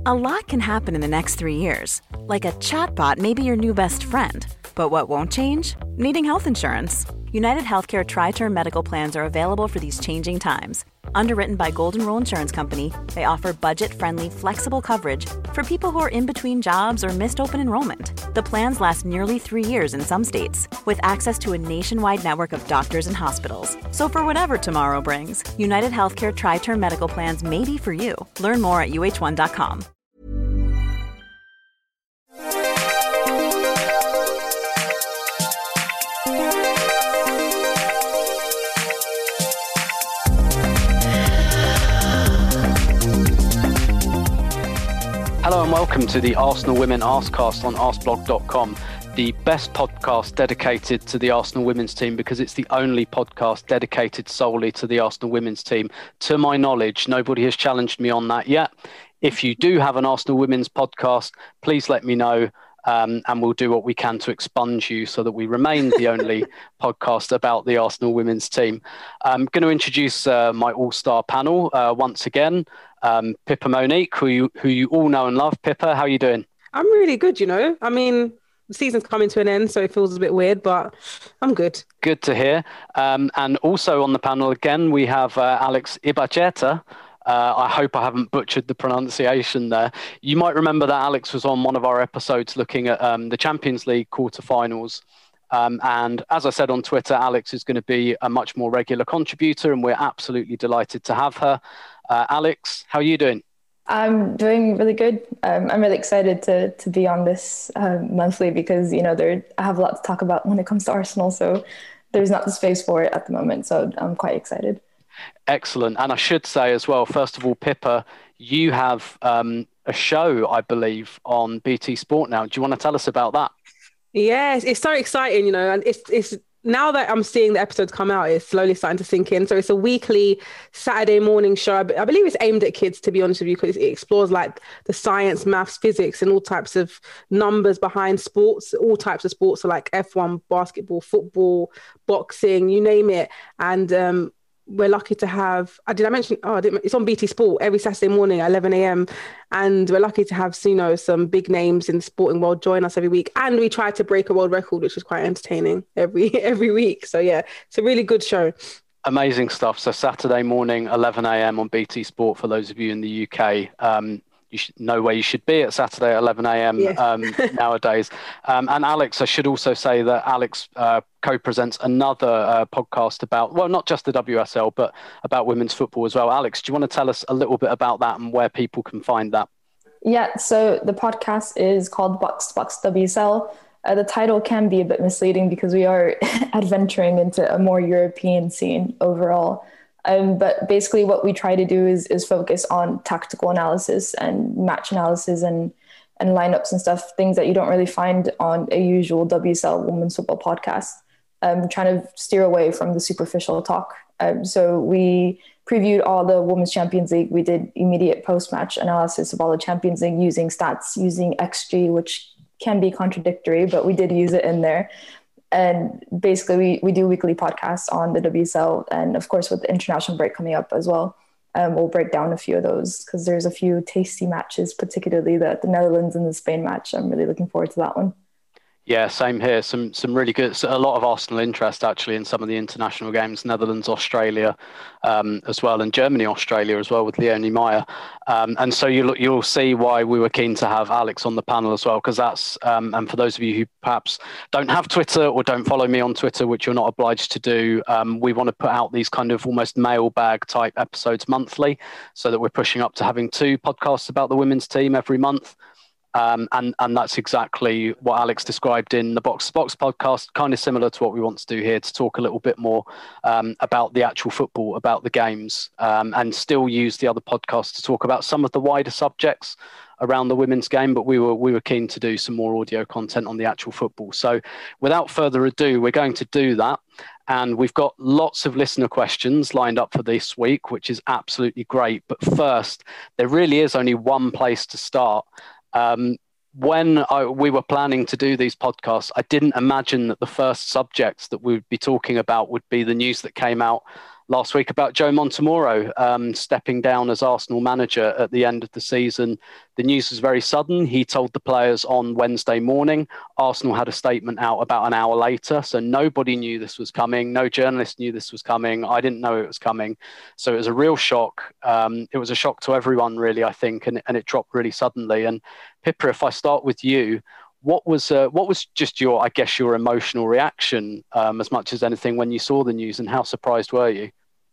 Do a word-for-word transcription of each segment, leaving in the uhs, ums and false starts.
A lot can happen in the next three years. Like a chatbot may be your new best friend. But what won't change? Needing health insurance. United Healthcare Tri-Term Medical Plans are available for these changing times. Underwritten by Golden Rule Insurance Company, they offer budget-friendly, flexible coverage for people who are in between jobs or missed open enrollment. The plans last nearly three years in some states, with access to a nationwide network of doctors and hospitals. So for whatever tomorrow brings, United Healthcare Tri-Term Medical Plans may be for you. Learn more at U H one dot com. Hello and welcome to the Arsenal Women Arsecast on arsblog dot com, the best podcast dedicated to the Arsenal women's team because it's the only podcast dedicated solely to the Arsenal women's team. To my knowledge, nobody has challenged me on that yet. If you do have an Arsenal women's podcast, please let me know. Um, and we'll do what we can to expunge you so that we remain the only podcast about the Arsenal women's team. I'm going to introduce uh, my all-star panel uh, once again. Um, Pippa Monique, who you, who you all know and love. Pippa, how are you doing? I'm really good, you know. I mean, the season's coming to an end, so it feels a bit weird, but I'm good. Good to hear. Um, and also on the panel again, we have uh, Alex Ibacheta. Uh, I hope I haven't butchered the pronunciation there. You might remember that Alex was on one of our episodes looking at um, the Champions League quarterfinals. Um, and as I said on Twitter, Alex is going to be a much more regular contributor, and we're absolutely delighted to have her. Uh, Alex, how are you doing? I'm doing really good. Um, I'm really excited to to be on this uh, monthly because, you know, there I have a lot to talk about when it comes to Arsenal. So there's not the space for it at the moment. So I'm quite excited. Excellent. And I should say as well, first of all, Pippa, you have um, a show, I believe, on B T Sport now. Do you want to tell us about that? Yes, it's so exciting, you know, and it's it's now that I'm seeing the episodes come out, it's slowly starting to sink in. So it's a weekly Saturday morning show. I believe it's aimed at kids, to be honest with you, because it explores like the science, maths, physics, and all types of numbers behind sports, all types of sports, so like F one, basketball, football, boxing, you name it. And um, we're lucky to have, uh, did I mention, oh, I didn't, it's on B T Sport every Saturday morning at eleven a.m. And we're lucky to have, you know, some big names in the sporting world join us every week. And we try to break a world record, which is quite entertaining every every week. So yeah, it's a really good show. Amazing stuff. So Saturday morning, eleven a.m. on B T Sport for those of you in the U K. Um, you should know where you should be at Saturday at eleven a.m. Yes. um, nowadays. Um, and Alex, I should also say that Alex uh, co-presents another uh, podcast about, well, not just the W S L, but about women's football as well. Alex, do you want to tell us a little bit about that and where people can find that? Yeah, so the podcast is called Box to Box W S L. Uh, the title can be a bit misleading because we are adventuring into a more European scene overall. Um, but basically what we try to do is is focus on tactical analysis and match analysis and, and lineups and stuff, things that you don't really find on a usual W S L women's football podcast. Um, trying to steer away from the superficial talk. Um, so we previewed all the Women's Champions League. We did immediate post-match analysis of all the Champions League using stats, using X G, which can be contradictory, but we did use it in there. And basically we, we do weekly podcasts on the W S L. And of course, with the international break coming up as well, um, we'll break down a few of those because there's a few tasty matches, particularly the, the Netherlands and the Spain match. I'm really looking forward to that one. Yeah, same here. Some some really good, a lot of Arsenal interest actually in some of the international games, Netherlands, Australia um, as well, and Germany, Australia as well with Leonie Meyer. Um, and so you'll, you'll see why we were keen to have Alex on the panel as well, because that's, um, and for those of you who perhaps don't have Twitter or don't follow me on Twitter, which you're not obliged to do, um, we want to put out these kind of almost mailbag type episodes monthly so that we're pushing up to having two podcasts about the women's team every month. Um, and, and that's exactly what Alex described in the Box to Box podcast, kind of similar to what we want to do here, to talk a little bit more um, about the actual football, about the games, um, and still use the other podcasts to talk about some of the wider subjects around the women's game. But we were we were keen to do some more audio content on the actual football. So without further ado, we're going to do that. And we've got lots of listener questions lined up for this week, which is absolutely great. But first, there really is only one place to start. Um, when I, we were planning to do these podcasts, I didn't imagine that the first subjects that we would be talking about would be the news that came out last week about Joe Montemurro um, stepping down as Arsenal manager at the end of the season. The news was very sudden. He told the players on Wednesday morning. Arsenal had a statement out about an hour later. So nobody knew this was coming. No journalist knew this was coming. I didn't know it was coming. So it was a real shock. Um, it was a shock to everyone, really, I think, and, and it dropped really suddenly. And Pippa, if I start with you, what was uh, what was just your, I guess, your emotional reaction um, as much as anything when you saw the news, and how surprised were you?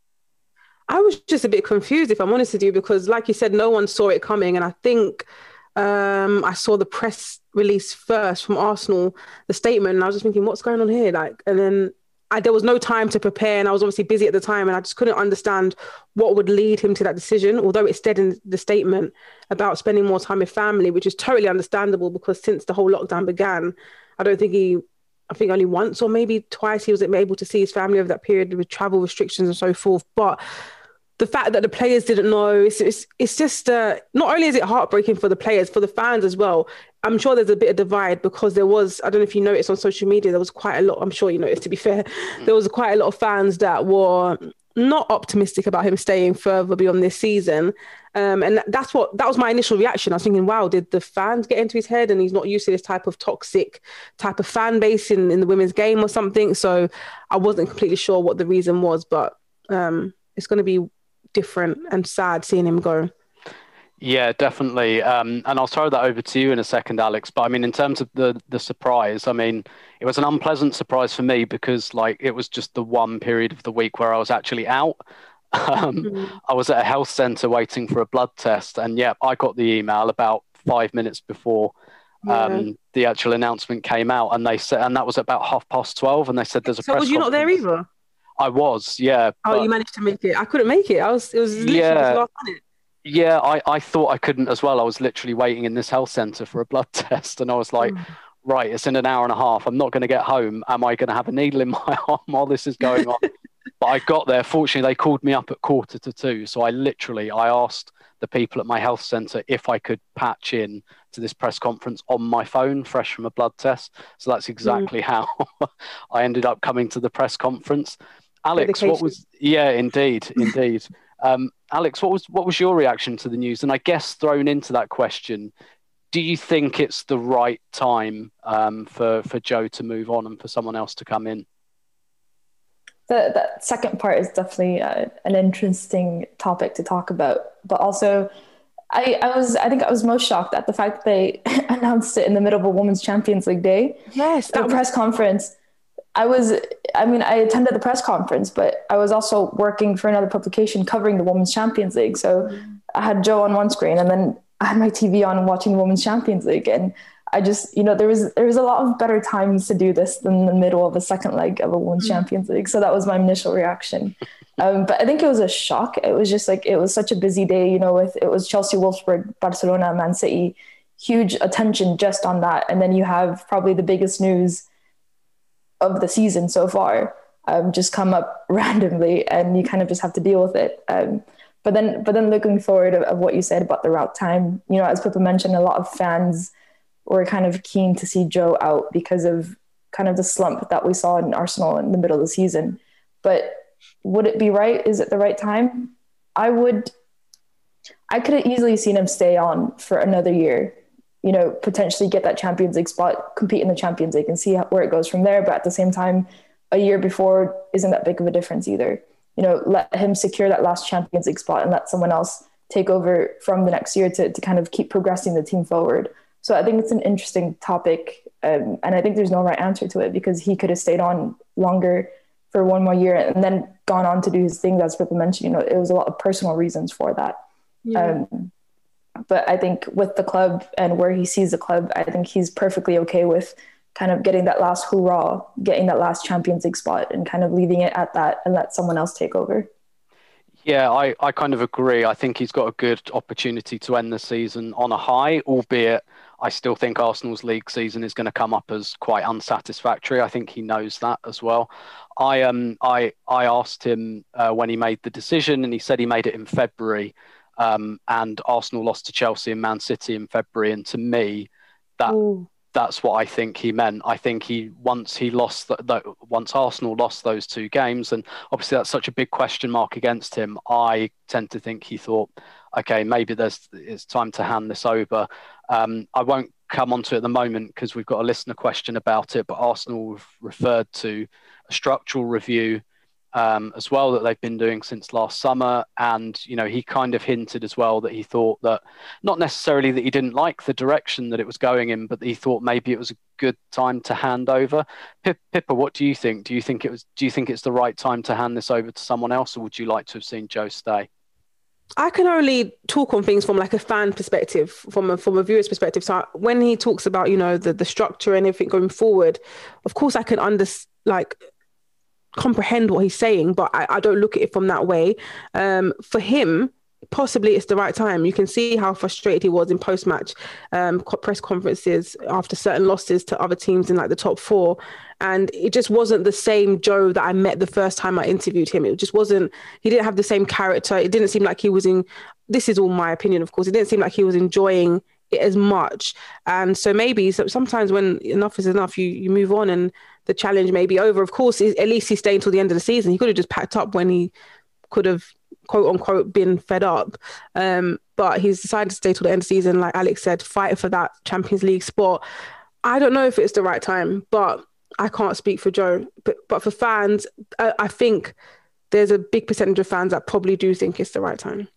I was just a bit confused, if I'm honest with you, because like you said, no one saw it coming. And I think um, I saw the press release first from Arsenal, the statement, and I was just thinking, what's going on here? Like, and then I, there was no time to prepare, and I was obviously busy at the time, and I just couldn't understand what would lead him to that decision, although it said in the statement about spending more time with family, which is totally understandable, because since the whole lockdown began, I don't think he, I think only once or maybe twice he was able to see his family over that period with travel restrictions and so forth. But the fact that the players didn't know, it's it's, it's just, uh, not only is it heartbreaking for the players, for the fans as well. I'm sure there's a bit of divide, because there was, I don't know if you noticed on social media, there was quite a lot, I'm sure you noticed, to be fair, there was quite a lot of fans that were not optimistic about him staying further beyond this season. Um, and that's what, that was my initial reaction. I was thinking, wow, did the fans get into his head and he's not used to this type of toxic type of fan base in, in the women's game or something? So I wasn't completely sure what the reason was, but um, it's going to be different and sad seeing him go. Yeah, definitely. Um, and I'll throw that over to you in a second, Alex. But I mean, in terms of the the surprise, I mean, it was an unpleasant surprise for me, because like it was just the one period of the week where I was actually out. Um, mm-hmm. I was at a health centre waiting for a blood test, and yeah, I got the email about five minutes before um, yeah. the actual announcement came out, and they said, and that was about half past twelve, and they said there's a. So press was you conference. Not there either? I was, yeah. Oh, but you managed to make it. I couldn't make it. I was. It was literally yeah. just last minute. Yeah, I, I thought I couldn't as well. I was literally waiting in this health centre for a blood test, and I was like, mm. right, it's in an hour and a half. I'm not going to get home. Am I going to have a needle in my arm while this is going on? But I got there. Fortunately, they called me up at quarter to two. So I literally, I asked the people at my health centre if I could patch in to this press conference on my phone, fresh from a blood test. So that's exactly mm. how I ended up coming to the press conference. Alex, Dedication. what was, yeah, indeed, indeed. Um, Alex, what was what was your reaction to the news? And I guess thrown into that question, do you think it's the right time um, for, for Joe to move on and for someone else to come in? The, the second part is definitely uh, an interesting topic to talk about. But also, I, I was I think I was most shocked at the fact that they announced it in the middle of a Women's Champions League day. Yes, that press conference. I was, I mean, I attended the press conference, but I was also working for another publication covering the Women's Champions League. So mm. I had Joe on one screen, and then I had my T V on watching the Women's Champions League. And I just, you know, there was, there was a lot of better times to do this than the middle of a second leg of a Women's mm. Champions League. So that was my initial reaction. Um, but I think it was a shock. It was just like, it was such a busy day, you know, with, it was Chelsea, Wolfsburg, Barcelona, Man City, huge attention just on that. And then you have probably the biggest news of the season so far um, just come up randomly, and you kind of just have to deal with it. Um, but then, but then looking forward of, of what you said about the route time, you know, as Pippa mentioned, a lot of fans were kind of keen to see Joe out because of kind of the slump that we saw in Arsenal in the middle of the season. But would it be right? Is it the right time? I would, I could have easily seen him stay on for another year, you know, potentially get that Champions League spot, compete in the Champions League and see how, where it goes from there. But at the same time, a year before isn't that big of a difference either. You know, let him secure that last Champions League spot and let someone else take over from the next year to, to kind of keep progressing the team forward. So I think it's an interesting topic. Um, and I think there's no right answer to it, because he could have stayed on longer for one more year and then gone on to do his things, as Pippa mentioned. You know, it was a lot of personal reasons for that. Yeah. Um, But I think with the club and where he sees the club, I think he's perfectly okay with kind of getting that last hurrah, getting that last Champions League spot and kind of leaving it at that and let someone else take over. Yeah, I, I kind of agree. I think he's got a good opportunity to end the season on a high, albeit I still think Arsenal's league season is going to come up as quite unsatisfactory. I think he knows that as well. I um I I asked him uh, when he made the decision, and he said he made it in February. Um, and Arsenal lost to Chelsea and Man City in February. And to me, that Ooh. that's what I think he meant. I think he once he lost the, the, once Arsenal lost those two games, and obviously that's such a big question mark against him. I tend to think he thought, okay, maybe there's it's time to hand this over. Um, I won't come onto it at the moment because we've got a listener question about it, but Arsenal have referred to a structural review um, as well that they've been doing since last summer. And, you know, he kind of hinted as well that he thought that not necessarily that he didn't like the direction that it was going in, but that he thought maybe it was a good time to hand over. Pip, Pippa, what do you think? Do you think it was, do you think it's the right time to hand this over to someone else, or would you like to have seen Joe stay? I can only talk on things from like a fan perspective, from a from a viewer's perspective. So I, when he talks about, you know, the the structure and everything going forward, of course I can under like comprehend what he's saying, but I, I don't look at it from that way. Um, for him, possibly it's the right time. You can see how frustrated he was in post-match um, press conferences after certain losses to other teams in like the top four. And it just wasn't the same Joe that I met the first time I interviewed him. It just wasn't, he didn't have the same character. It didn't seem like he was in, this is all my opinion, of course. It didn't seem like he was enjoying it as much. And so maybe sometimes when enough is enough, you, you move on and the challenge may be over. Of course, at least he stayed until the end of the season. He could have just packed up when he could have, quote unquote, been fed up. Um, but he's decided to stay till the end of the season, like Alex said, fight for that Champions League spot. I don't know if it's the right time, but I can't speak for Joe. But, but for fans, I, I think there's a big percentage of fans that probably do think it's the right time.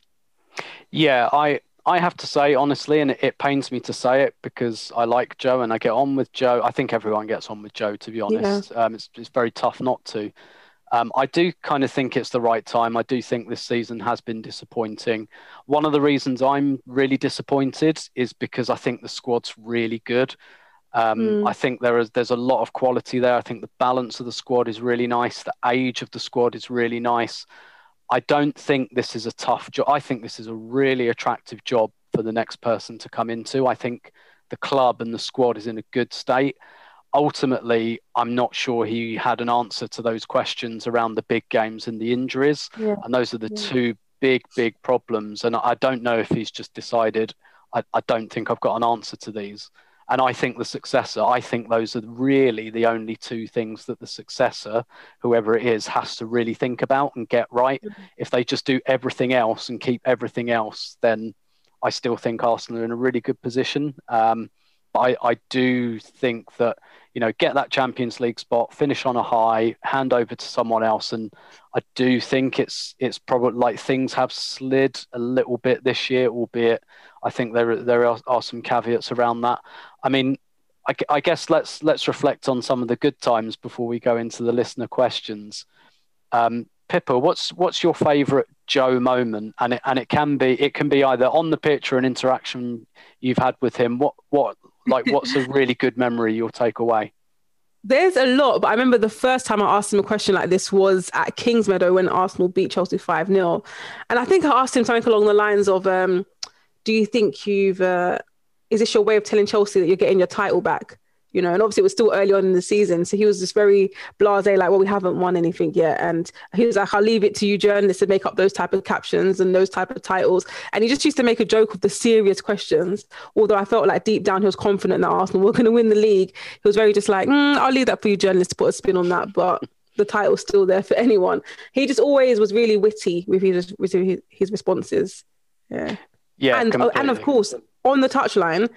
Yeah, I I have to say, honestly, and it, it pains me to say it because I like Joe and I get on with Joe. I think everyone gets on with Joe, to be honest. Yeah. Um, it's, it's very tough not to. Um, I do kind of think it's the right time. I do think this season has been disappointing. One of the reasons I'm really disappointed is because I think the squad's really good. Um, mm. I think there is there's a lot of quality there. I think the balance of the squad is really nice. The age of the squad is really nice. I don't think this is a tough job. I think this is a really attractive job for the next person to come into. I think the club and the squad is in a good state. Ultimately, I'm not sure he had an answer to those questions around the big games and the injuries. Yeah. And those are the yeah. two big, big problems. And I don't know if he's just decided, I, I don't think I've got an answer to these. And I think the successor, I think those are really the only two things that the successor, whoever it is, has to really think about and get right. Mm-hmm. If they just do everything else and keep everything else, then I still think Arsenal are in a really good position. Um, but I, I do think that, you know, get that Champions League spot, finish on a high, hand over to someone else. And I do think it's it's probably like things have slid a little bit this year, albeit I think there there are, are some caveats around that. I mean, I, I guess let's let's reflect on some of the good times before we go into the listener questions. Um, Pippa, what's what's your favourite Joe moment? And it and it can be it can be either on the pitch or an interaction you've had with him. What what like what's a really good memory you'll take away? There's a lot, but I remember the first time I asked him a question like this was at Kingsmeadow when Arsenal beat Chelsea five nil. And I think I asked him something along the lines of, um, do you think you've, uh, is this your way of telling Chelsea that you're getting your title back? You know, and obviously it was still early on in the season. So he was just very blasé, like, well, we haven't won anything yet. And he was like, I'll leave it to you journalists to make up those type of captions and those type of titles. And he just used to make a joke of the serious questions. Although I felt like deep down he was confident that Arsenal were going to win the league. He was very just like, mm, I'll leave that for you journalists to put a spin on that. But the title's still there for anyone. He just always was really witty with his, with his, his responses. Yeah. Yeah. And, and of course, on the touchline,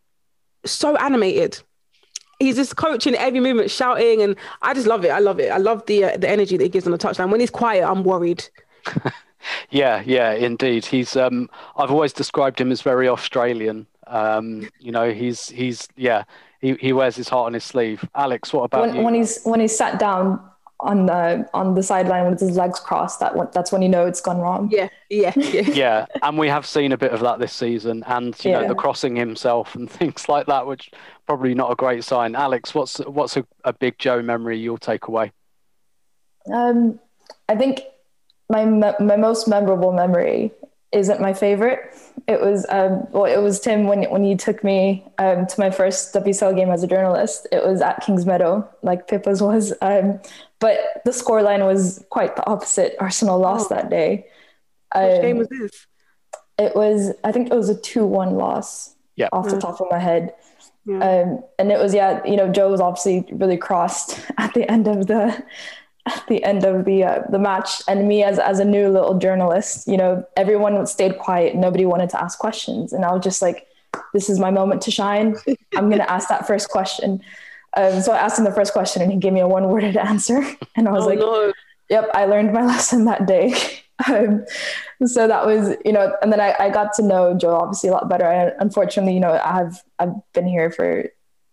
so animated. He's just coaching every movement, shouting, and I just love it. I love it. I love the uh, the energy that he gives on the touchline. When he's quiet, I'm worried. yeah, yeah, indeed. He's. Um, I've always described him as very Australian. Um, you know, he's he's yeah. He, he wears his heart on his sleeve. Alex, what about when, you? When he's when he's sat down on the on the sideline with his legs crossed, that that's when you know it's gone wrong. Yeah, yeah, yeah. yeah, and we have seen a bit of that this season, and you yeah. know the crossing himself and things like that, which probably not a great sign. Alex, what's what's a, a big Joe memory you'll take away? Um, I think my my most memorable memory isn't my favorite. It was um, well, it was Tim when when you took me um, to my first W S L game as a journalist. It was at Kingsmeadow, like Pippa's was, um, but the scoreline was quite the opposite. Arsenal lost oh. that day. Which um, game was this? It was, I think it was a two one loss. yeah. off the top of my head. Yeah. Um, and it was, yeah, you know, Joe was obviously really crossed at the end of the at the end of the uh, the match. And me as as a new little journalist, you know, everyone stayed quiet. Nobody wanted to ask questions. And I was just like, this is my moment to shine. I'm going to ask that first question. Um, so I asked him the first question and he gave me a one worded answer. And I was oh, like, no. Yep, I learned my lesson that day. um, so that was, you know, and then I, I got to know Joe obviously a lot better. I, unfortunately, you know, I have, I've been here for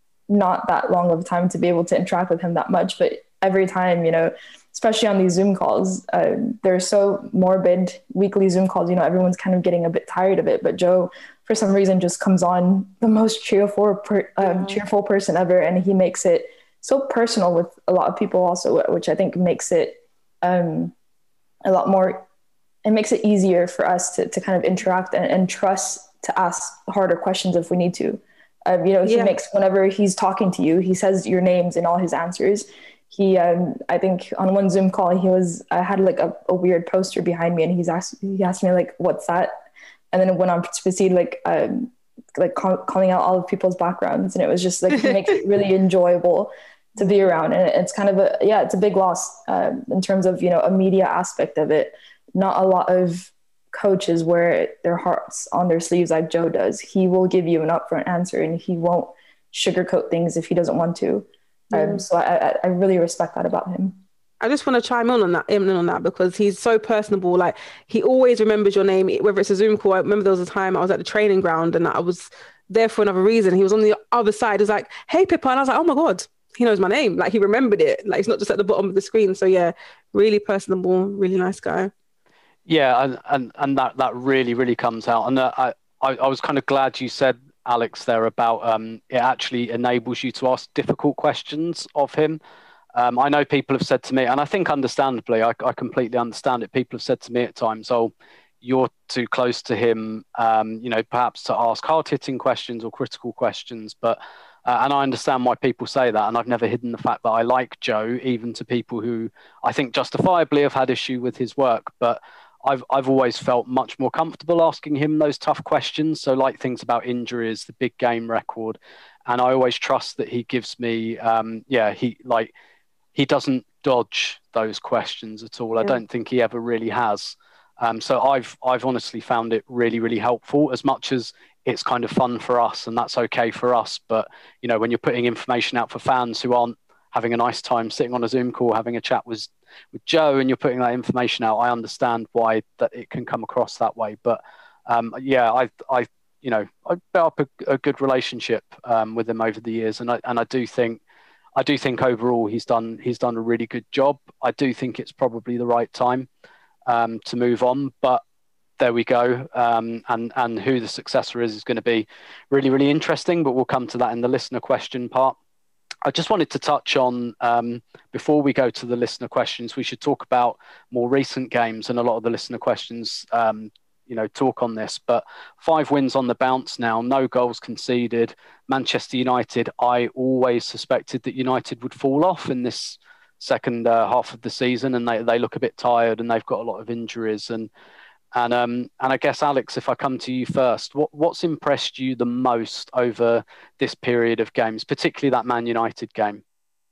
not that long of a time to be able to interact with him that much, but every time, you know, especially on these Zoom calls, uh, they're so morbid weekly Zoom calls, you know, everyone's kind of getting a bit tired of it, but Joe, for some reason, just comes on the most cheerful, per, um, yeah. cheerful person ever. And he makes it so personal with a lot of people also, which I think makes it um, a lot more, it makes it easier for us to, to kind of interact and, and trust to ask harder questions if we need to. Um, you know, he yeah. makes, whenever he's talking to you, he says your names in all his answers. He, um, I think on one Zoom call, he was, I had like a, a weird poster behind me and he's asked, he asked me like, what's that? And then it went on to proceed like, um, like call, calling out all of people's backgrounds. And it was just like, he makes it really enjoyable to be around. And it's kind of a, yeah, it's a big loss um, in terms of, you know, a media aspect of it. Not a lot of coaches wear their hearts on their sleeves like Joe does. He will give you an upfront answer and he won't sugarcoat things if he doesn't want to. Um, so I, I really respect that about him. I just want to chime in on that, in on that because he's so personable. Like he always remembers your name, whether it's a Zoom call. I remember there was a time I was at the training ground and I was there for another reason. He was on the other side. He was like, "Hey, Pippa," and I was like, "Oh my God, he knows my name." Like he remembered it. Like it's not just at the bottom of the screen. So yeah, really personable, really nice guy. Yeah, and and, and that that really really comes out. And uh, I, I I was kind of glad you said, Alex, there about um it actually enables you to ask difficult questions of him. Um, I know people have said to me, and I think understandably, I, I completely understand it. People have said to me at times, "Oh, you're too close to him," um, you know, perhaps to ask hard-hitting questions or critical questions. But uh, and I understand why people say that, and I've never hidden the fact that I like Joe, even to people who I think justifiably have had issue with his work. But I've I've always felt much more comfortable asking him those tough questions. So like things about injuries, the big game record, and I always trust that he gives me, um, yeah, he like. He doesn't dodge those questions at all. I don't think he ever really has. Um, so I've I've honestly found it really, really helpful, as much as it's kind of fun for us and that's okay for us. But, you know, when you're putting information out for fans who aren't having a nice time sitting on a Zoom call, having a chat with, with Joe, and you're putting that information out, I understand why that it can come across that way. But um, yeah, I, I, you know, I built up a, a good relationship um, with him over the years. And I, and I do think, I do think overall he's done he's done a really good job. I do think it's probably the right time um, to move on, but there we go. Um, and and who the successor is is going to be really really interesting. But we'll come to that in the listener question part. I just wanted to touch on um, before we go to the listener questions, we should talk about more recent games, and a lot of the listener questions um, you know, talk on this, but five wins on the bounce now, no goals conceded. Manchester United, I always suspected that United would fall off in this second uh, half of the season, and they, they look a bit tired and they've got a lot of injuries. And and um and I guess, Alex, if I come to you first, what what's impressed you the most over this period of games, particularly that Man United game?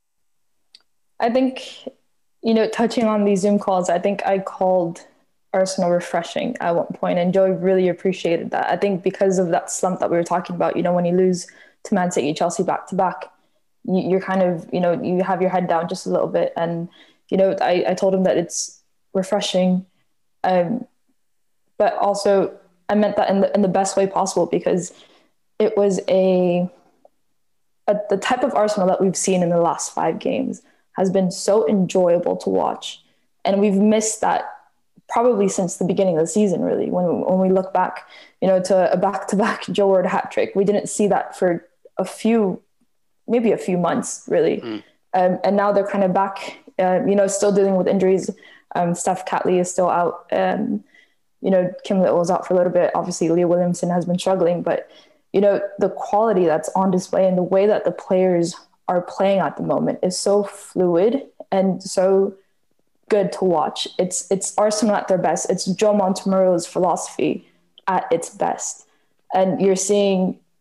I think, you know, touching on these Zoom calls, I think I called Arsenal refreshing at one point, and Joe really appreciated that. I think because of that slump that we were talking about, you know, when you lose to Man City, Chelsea back to back, you, you're kind of, you know, you have your head down just a little bit. And, you know, I, I told him that it's refreshing, um, but also I meant that in the, in the best way possible, because it was a, a the type of Arsenal that we've seen in the last five games has been so enjoyable to watch. And we've missed that probably since the beginning of the season, really. When when we look back, you know, to a back-to-back Joe Ward hat trick, we didn't see that for a few, maybe a few months, really. Mm. Um, and now they're kind of back, uh, you know, still dealing with injuries. Um, Steph Catley is still out. Um, you know, Kim Little was out for a little bit. Obviously, Leah Williamson has been struggling. But, you know, the quality that's on display and the way that the players are playing at the moment is so fluid and so good to watch. It's it's Arsenal at their best. It's Joe Montemurro's philosophy at its best. And you're seeing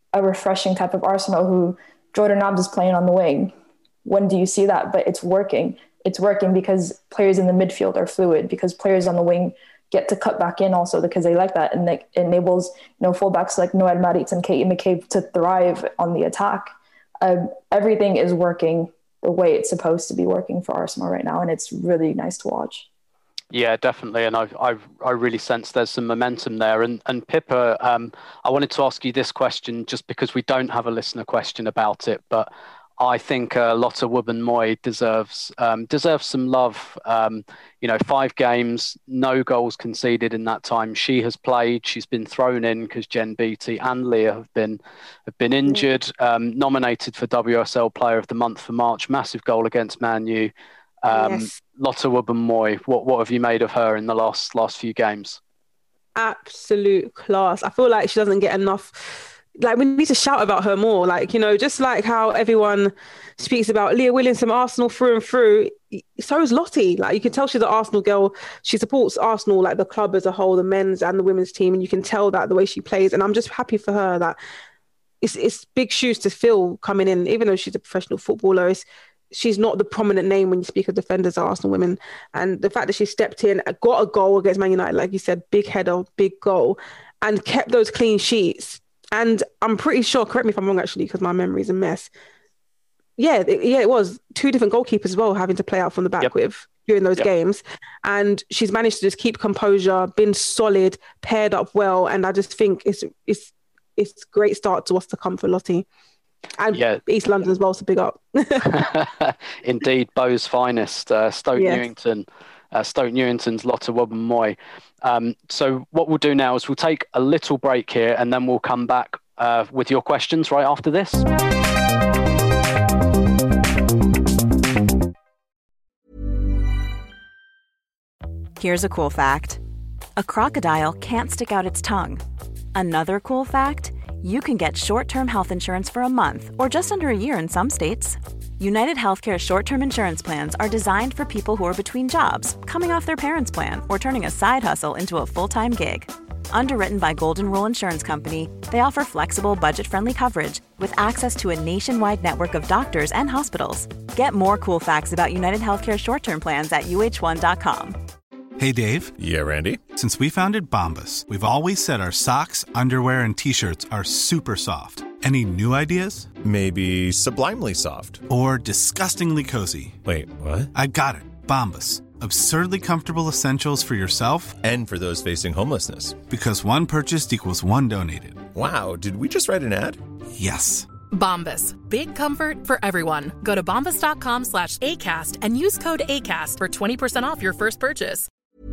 a refreshing type of Arsenal who Jordan Nobbs is playing on the wing. When do you see that? But it's working. It's working because players in the midfield are fluid, because players on the wing get to cut back in also because they like that. And it enables, you know, fullbacks like Noel Maritz and Katie McCabe to thrive on the attack. Uh, everything is working the way it's supposed to be working for Arsenal right now. And it's really nice to watch. Yeah, definitely. And I've, I've, I really sense there's some momentum there. And, and Pippa, um, I wanted to ask you this question just because we don't have a listener question about it, but I think uh, Lotte Wubben-Moy deserves um, deserves some love. Um, you know, five games, no goals conceded in that time. She has played. She's been thrown in because Jen Beattie and Leah have been have been injured. Um, nominated for W S L Player of the Month for March. Massive goal against Man U. Um, yes. Lotte Wubben-Moy. What what have you made of her in the last last few games? Absolute class. I feel like she doesn't get enough. Like, we need to shout about her more. Like, you know, just like how everyone speaks about Leah Williamson, Arsenal through and through, so is Lottie. Like, you can tell she's an Arsenal girl. She supports Arsenal, like the club as a whole, the men's and the women's team. And you can tell that the way she plays. And I'm just happy for her that it's it's big shoes to fill coming in, even though she's a professional footballer. It's, she's not the prominent name when you speak of defenders, Arsenal women. And the fact that she stepped in, got a goal against Man United, like you said, big header, big goal, and kept those clean sheets. And I'm pretty sure, correct me if I'm wrong, actually, because my memory's a mess. Yeah, it, yeah, it was two different goalkeepers as well having to play out from the back yep. with during those yep. games. And she's managed to just keep composure, been solid, paired up well. And I just think it's it's it's a great start to what's to come for Lottie. And yeah. East London as well, so big up. Indeed, Bow's finest, uh, Stoke yes. Newington. Uh, Stoke Newington's Lotte Wubben-Moy. Um, so what we'll do now is we'll take a little break here and then we'll come back uh, with your questions right after this. Here's a cool fact. A crocodile can't stick out its tongue. Another cool fact, you can get short-term health insurance for a month or just under a year in some states. United Healthcare short-term insurance plans are designed for people who are between jobs, coming off their parents' plan, or turning a side hustle into a full-time gig. Underwritten by Golden Rule Insurance Company, they offer flexible, budget-friendly coverage with access to a nationwide network of doctors and hospitals. Get more cool facts about United Healthcare short-term plans at U H one dot com. Hey, Dave. Yeah, Randy. Since we founded Bombas, we've always said our socks, underwear, and T-shirts are super soft. Any new ideas? Maybe sublimely soft. Or disgustingly cozy. Wait, what? I got it. Bombas. Absurdly comfortable essentials for yourself and for those facing homelessness. Because one purchased equals one donated. Wow, did we just write an ad? Yes. Bombas. Big comfort for everyone. Go to bombas.com slash ACAST and use code ACAST for twenty percent off your first purchase.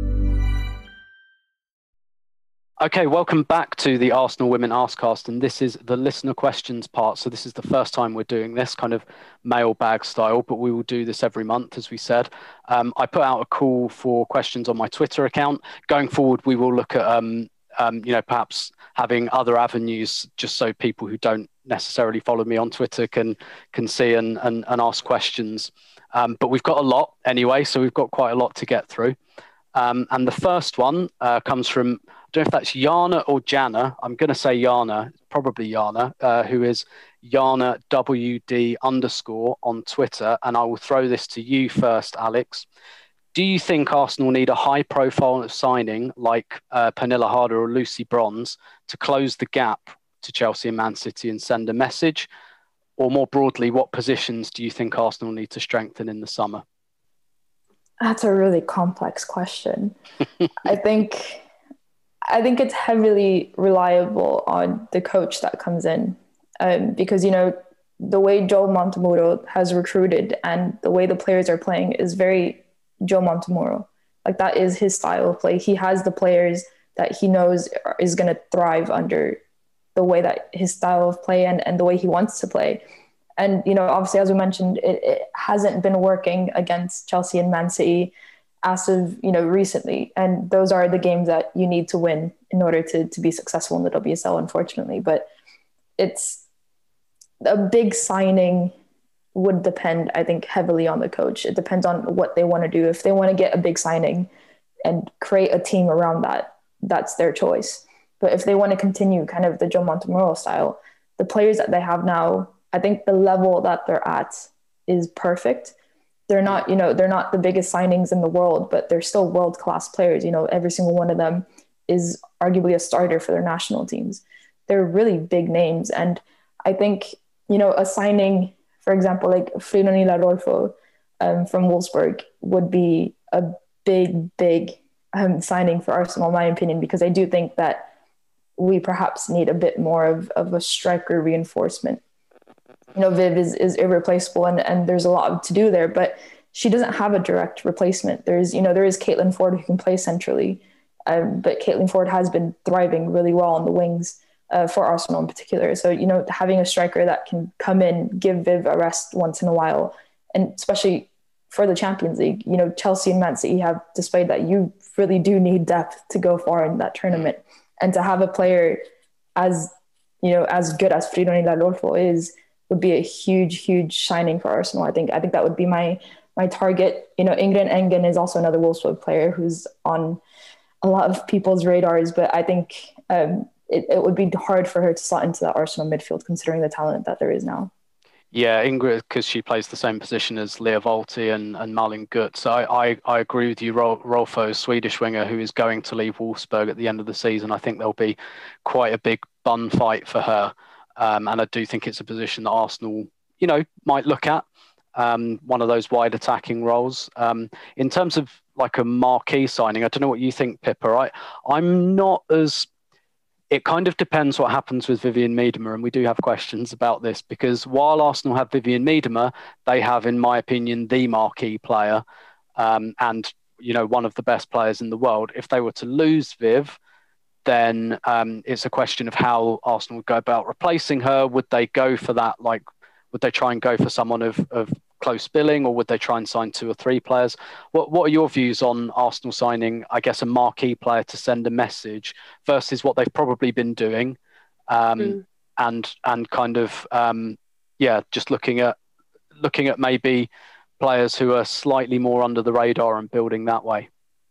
Okay, welcome back to the Arsenal Women Askcast, and this is the listener questions part. So this is the first time we're doing this kind of mailbag style, but we will do this every month, as we said. Um, I put out a call for questions on my Twitter account. Going forward, we will look at, um, um, you know, perhaps having other avenues just so people who don't necessarily follow me on Twitter can can see and, and, and ask questions. Um, but we've got a lot anyway, so we've got quite a lot to get through. Um, and the first one uh, comes from, I don't know if that's Yana or Jana. I'm going to say Yana, probably Yana, uh, who is Yana W D underscore on Twitter. And I will throw this to you first, Alex. Do you think Arsenal need a high profile signing like uh, Pernilla Harder or Lucy Bronze to close the gap to Chelsea and Man City and send a message? Or more broadly, what positions do you think Arsenal need to strengthen in the summer? That's a really complex question. I think I think it's heavily reliable on the coach that comes in um, because, you know, the way Joe Montemurro has recruited and the way the players are playing is very Joe Montemurro. Like, that is his style of play. He has the players that he knows is going to thrive under the way that his style of play and, and the way he wants to play. And, you know, obviously, as we mentioned, it, it hasn't been working against Chelsea and Man City as of, you know, recently. And those are the games that you need to win in order to, to be successful in the W S L, unfortunately. But it's a big signing would depend, I think, heavily on the coach. It depends on what they want to do. If they want to get a big signing and create a team around that, that's their choice. But if they want to continue kind of the Joe Montemurro style, the players that they have now, I think the level that they're at is perfect. They're not, you know, they're not the biggest signings in the world, but they're still world-class players. You know, every single one of them is arguably a starter for their national teams. They're really big names. And I think, you know, a signing, for example, like Fridolin Rodolfo um, from Wolfsburg would be a big, big um, signing for Arsenal, in my opinion, because I do think that we perhaps need a bit more of, of a striker reinforcement. You know, Viv is, is irreplaceable and, and there's a lot to do there, but she doesn't have a direct replacement. There's, you know, there is Caitlin Ford who can play centrally, um, but Caitlin Ford has been thriving really well on the wings uh, for Arsenal in particular. So, you know, having a striker that can come in, give Viv a rest once in a while, and especially for the Champions League, you know, Chelsea and Man City have displayed that you really do need depth to go far in that tournament. And to have a player as, you know, as good as Fridolin Rodolfo is, would be a huge, huge shining for Arsenal. I think I think that would be my my target. You know, Ingrid Engen is also another Wolfsburg player who's on a lot of people's radars, but I think um, it, it would be hard for her to slot into the Arsenal midfield considering the talent that there is now. Yeah, Ingrid, because she plays the same position as Leah Volti and, and Malin Gutt. So I, I, I agree with you, Rolfo, Swedish winger, who is going to leave Wolfsburg at the end of the season. I think there'll be quite a big bun fight for her. Um, and I do think it's a position that Arsenal, you know, might look at, um, one of those wide attacking roles. Um, in terms of like a marquee signing, I don't know what you think, Pippa, right? I'm not as... It kind of depends what happens with Vivianne Miedema, and we do have questions about this because while Arsenal have Vivianne Miedema, they have, in my opinion, the marquee player um, and, you know, one of the best players in the world. If they were to lose Viv, then um, it's a question of how Arsenal would go about replacing her. Would they go for that? Like, would they try and go for someone of, of close billing, or would they try and sign two or three players? What What are your views on Arsenal signing, I guess, a marquee player to send a message versus what they've probably been doing, um, mm. and and kind of um, yeah, just looking at looking at maybe players who are slightly more under the radar and building that way?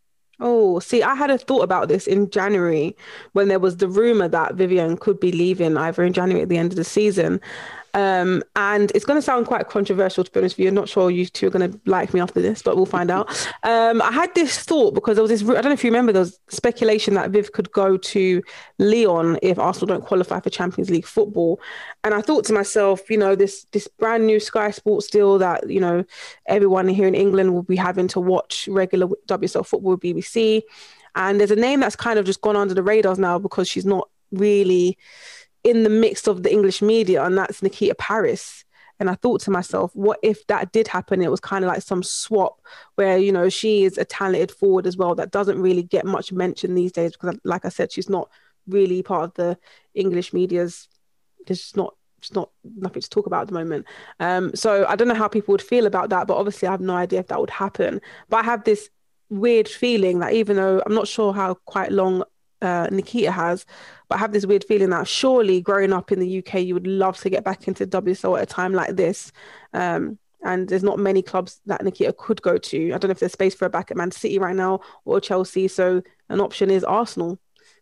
Oh, see, I had a thought about this in January when there was the rumor that Vivianne could be leaving either in January at the end of the season. Um, and it's going to sound quite controversial, to be honest with you. I'm not sure you two are going to like me after this, but we'll find out. Um, I had this thought because there was this, I don't know if you remember, there was speculation that Viv could go to Lyon if Arsenal don't qualify for Champions League football. And I thought to myself, you know, this this brand new Sky Sports deal that, you know, everyone here in England will be having to watch regular W S L football with B B C. And there's a name that's kind of just gone under the radars now because she's not really in the mix of the English media, and that's Nikita Parris. And I thought to myself, what if that did happen? It was kind of like some swap where, you know, she is a talented forward as well that doesn't really get much mention these days because, like I said, she's not really part of the English media's. There's just not, just not nothing to talk about at the moment. Um, so I don't know how people would feel about that, but obviously I have no idea if that would happen. But I have this weird feeling that even though I'm not sure how quite long Uh, Nikita has, but I have this weird feeling that surely growing up in the U K you would love to get back into W S L at a time like this, um, and there's not many clubs that Nikita could go to. I don't know if there's space for her back at Man City right now or Chelsea, so an option is Arsenal.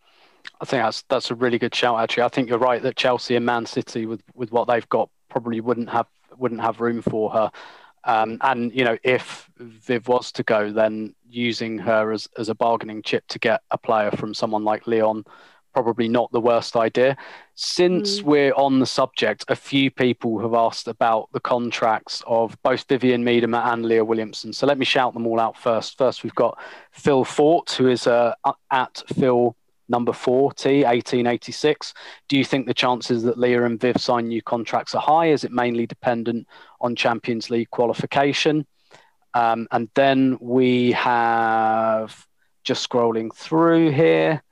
I think that's that's a really good shout, actually. I think you're right that Chelsea and Man City, with with what they've got, probably wouldn't have wouldn't have room for her. Um, and, you know, if Viv was to go, then using her as, as a bargaining chip to get a player from someone like Lyon, probably not the worst idea. Since mm. we're on the subject, a few people have asked about the contracts of both Vivianne Miedema and Leah Williamson. So let me shout them all out first. First, we've got Phil Fort, who is uh, at Phil number forty, eighteen eighty-six. Do you think the chances that Leah and Viv sign new contracts are high? Is it mainly dependent on Champions League qualification? Um, and then we have, just scrolling through here,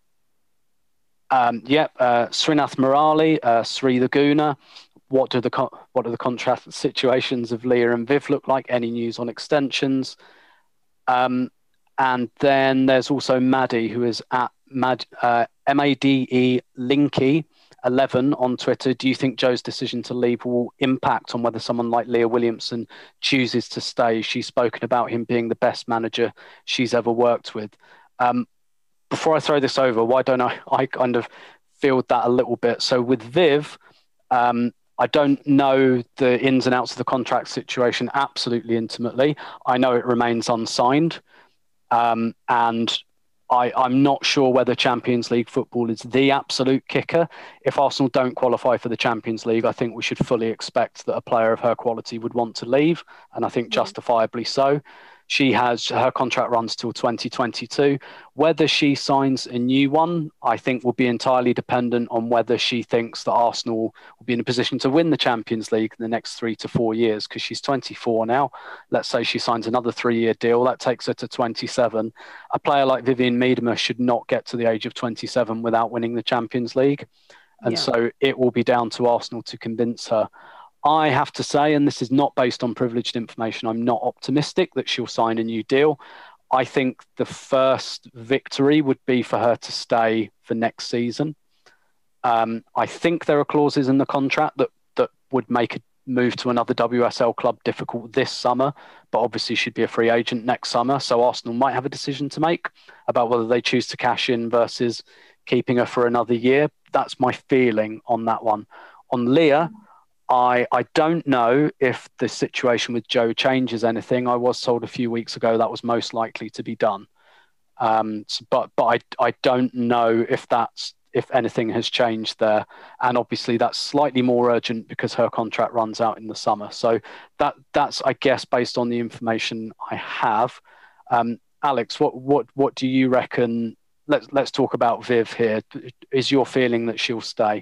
um, yep, uh, Srinath Murali, uh, Sri Laguna. What do the con- what do the contract situations of Leah and Viv look like? Any news on extensions? Um, and then there's also Maddie, who is at Mad, uh, M A D E Linky eleven on Twitter. Do you think Joe's decision to leave will impact on whether someone like Leah Williamson chooses to stay? She's spoken about him being the best manager she's ever worked with. Um, before I throw this over, why don't I, I kind of field that a little bit? So with Viv, Um, I don't know the ins and outs of the contract situation absolutely intimately. I know it remains unsigned. Um, and I, I'm not sure whether Champions League football is the absolute kicker. If Arsenal don't qualify for the Champions League, I think we should fully expect that a player of her quality would want to leave, and I think justifiably so. She has, her contract runs till twenty twenty-two. Whether she signs a new one, I think will be entirely dependent on whether she thinks that Arsenal will be in a position to win the Champions League in the next three to four years, because she's twenty-four now. Let's say she signs another three-year deal. That takes her to twenty-seven. A player like Vivianne Miedema should not get to the age of twenty-seven without winning the Champions League. And yeah. so it will be down to Arsenal to convince her. I have to say, and this is not based on privileged information, I'm not optimistic that she'll sign a new deal. I think the first victory would be for her to stay for next season. Um, I think there are clauses in the contract that, that would make a move to another W S L club difficult this summer, but obviously she'd be a free agent next summer. So Arsenal might have a decision to make about whether they choose to cash in versus keeping her for another year. That's my feeling on that one. On Leah, I, I don't know if the situation with Joe changes anything. I was told a few weeks ago that was most likely to be done. Um, but but I, I don't know if that's if anything has changed there. And obviously that's slightly more urgent because her contract runs out in the summer. So that that's, I guess, based on the information I have. Um, Alex, what, what, what do you reckon? Let's, let's talk about Viv here. Is your feeling that she'll stay?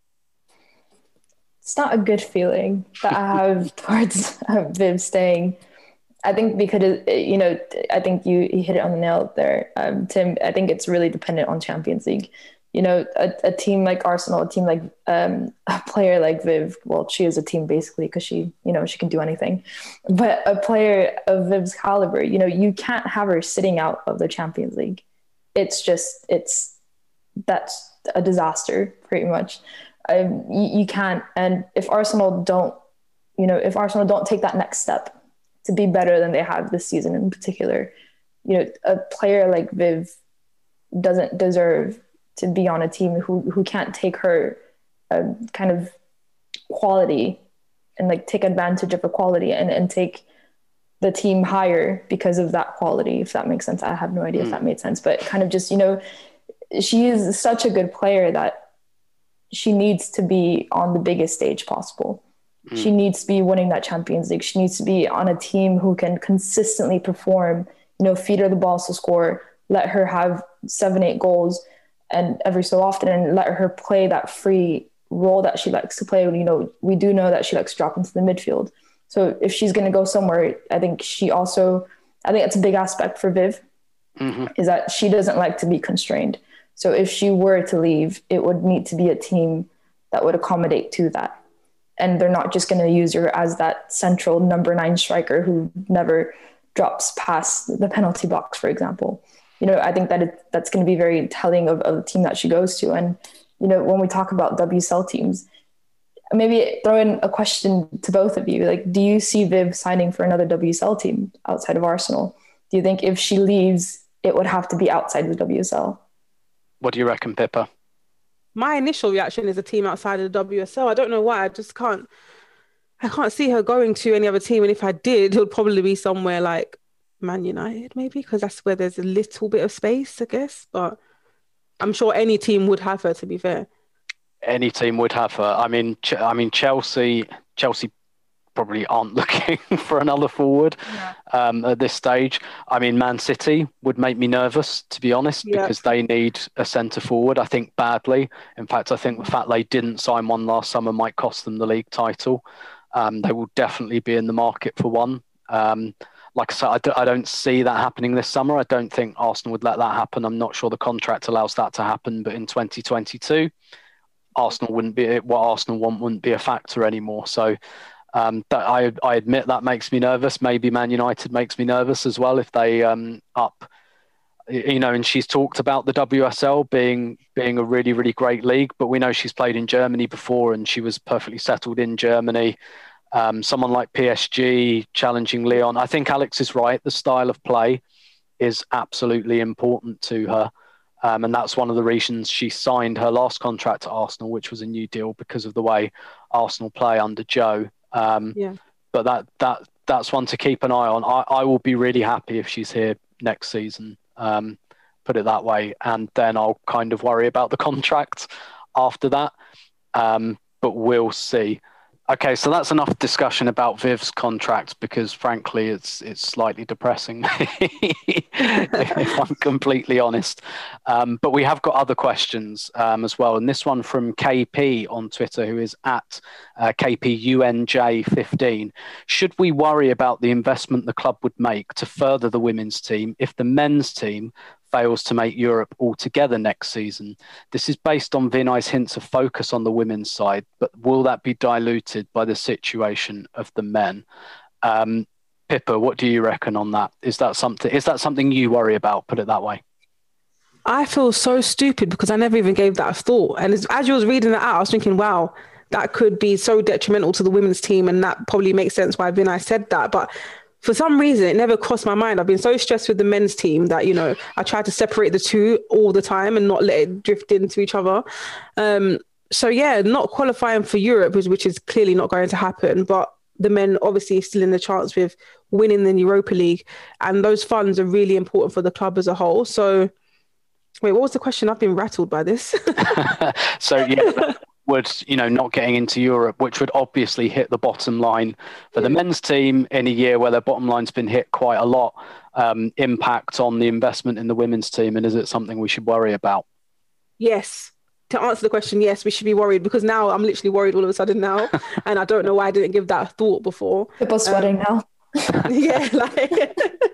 It's not a good feeling that I have towards uh, Viv staying. I think because, you know, I think you, you hit it on the nail there, um, Tim. I think it's really dependent on Champions League. You know, a, a team like Arsenal, a team like um, a player like Viv, well, she is a team basically because she, you know, she can do anything. But a player of Viv's caliber, you know, you can't have her sitting out of the Champions League. It's just, it's, that's a disaster pretty much. Um, you, you can't. And if Arsenal don't, you know, if Arsenal don't take that next step to be better than they have this season in particular, you know, a player like Viv doesn't deserve to be on a team who, who can't take her um, kind of quality and like take advantage of her quality and, and take the team higher because of that quality, if that makes sense. I have no idea mm. if that made sense, but kind of just, you know, she is such a good player that she needs to be on the biggest stage possible. Mm. She needs to be winning that Champions League. She needs to be on a team who can consistently perform, you know, feed her the balls to score, let her have seven, eight goals and every so often, and let her play that free role that she likes to play. You know, we do know that she likes to drop into the midfield. So if she's going to go somewhere, I think she also, I think it's a big aspect for Viv mm-hmm. is that she doesn't like to be constrained. So if she were to leave, it would need to be a team that would accommodate to that. And they're not just going to use her as that central number nine striker who never drops past the penalty box, for example. You know, I think that it, that's going to be very telling of, of the team that she goes to. And, you know, when we talk about W S L teams, maybe throw in a question to both of you. Like, do you see Viv signing for another W S L team outside of Arsenal? Do you think if she leaves, it would have to be outside the W S L? What do you reckon, Pippa? My initial reaction is a team outside of the W S L. I don't know why. I just can't, I can't see her going to any other team. And if I did, it would probably be somewhere like Man United, maybe, because that's where there's a little bit of space, I guess. But I'm sure any team would have her, to be fair. Any team would have her. I mean, Ch- I mean, Chelsea, Chelsea probably aren't looking for another forward yeah. um, at this stage. I mean, Man City would make me nervous, to be honest, yeah. because they need a centre forward, I think, badly. In fact, I think the fact they didn't sign one last summer might cost them the league title. Um, they will definitely be in the market for one. Um, like I said, I, d- I don't see that happening this summer. I don't think Arsenal would let that happen. I'm not sure the contract allows that to happen, but in twenty twenty-two, Arsenal wouldn't be, what Arsenal want wouldn't be a factor anymore. So um, that I, I admit that makes me nervous. Maybe Man United makes me nervous as well if they um, up, you know, and she's talked about the W S L being being a really, really great league, but we know she's played in Germany before and she was perfectly settled in Germany. Um, someone like P S G challenging Lyon. I think Alex is right. The style of play is absolutely important to her. Um, and that's one of the reasons she signed her last contract at Arsenal, which was a new deal because of the way Arsenal play under Joe. Um, Yeah. But that that that's one to keep an eye on. I, I will be really happy if she's here next season, um, put it that way. And then I'll kind of worry about the contract after that. Um, but we'll see. Okay, so that's enough discussion about Viv's contract because, frankly, it's it's slightly depressing, if I'm completely honest. Um, but we have got other questions um, as well, and this one from K P on Twitter, who is at uh, K P U N J fifteen. Should we worry about the investment the club would make to further the women's team if the men's team fails to make Europe altogether next season? This is based on Vinay's hints of focus on the women's side, but will that be diluted by the situation of the men? Um, Pippa, what do you reckon on that? Is that something? Is that something you worry about? Put it that way. I feel so stupid because I never even gave that a thought. And as, as you was reading that out, I was thinking, wow, that could be so detrimental to the women's team, and that probably makes sense why Vinay said that. But for some reason, it never crossed my mind. I've been so stressed with the men's team that, you know, I try to separate the two all the time and not let it drift into each other. Um, so, yeah, not qualifying for Europe, which is clearly not going to happen. But the men obviously still in the chance with winning the Europa League. And those funds are really important for the club as a whole. So, wait, what was the question? I've been rattled by this. So, yeah. Would, you know, not getting into Europe, which would obviously hit the bottom line for the men's team in a year where their bottom line's been hit quite a lot, um, impact on the investment in the women's team? And is it something we should worry about? Yes. To answer the question, yes, we should be worried, because now I'm literally worried all of a sudden now. And I don't know why I didn't give that a thought before. People sweating um, now. Yeah, like...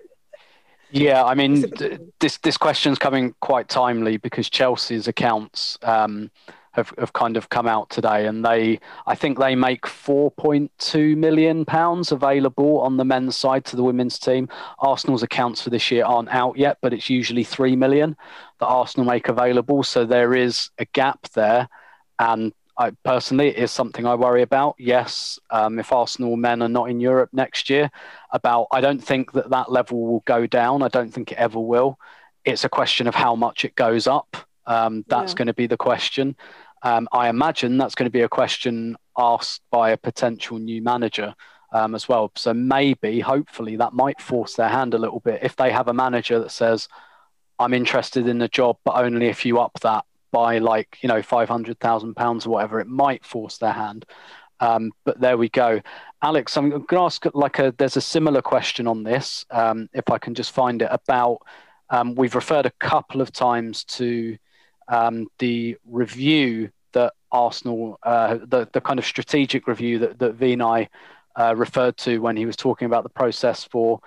Yeah, I mean, th- this, this question's coming quite timely because Chelsea's accounts... Um, Have, have kind of come out today, and they, I think they make four point two million pounds available on the men's side to the women's team. Arsenal's accounts for this year aren't out yet, but it's usually three million that Arsenal make available. So there is a gap there, and I personally, it is something I worry about. Yes, um, if Arsenal men are not in Europe next year, about I don't think that that level will go down. I don't think it ever will. It's a question of how much it goes up. Um, that's yeah. going to be the question. Um, I imagine that's going to be a question asked by a potential new manager um, as well. So maybe, hopefully, that might force their hand a little bit. If they have a manager that says, I'm interested in the job, but only if you up that by like, you know, five hundred thousand pounds or whatever, it might force their hand. Um, but there we go. Alex, I'm going to ask, like a, there's a similar question on this, um, if I can just find it, about, um, we've referred a couple of times to um, the review that Arsenal, uh, the, the kind of strategic review that, that Vinay uh, referred to when he was talking about the process for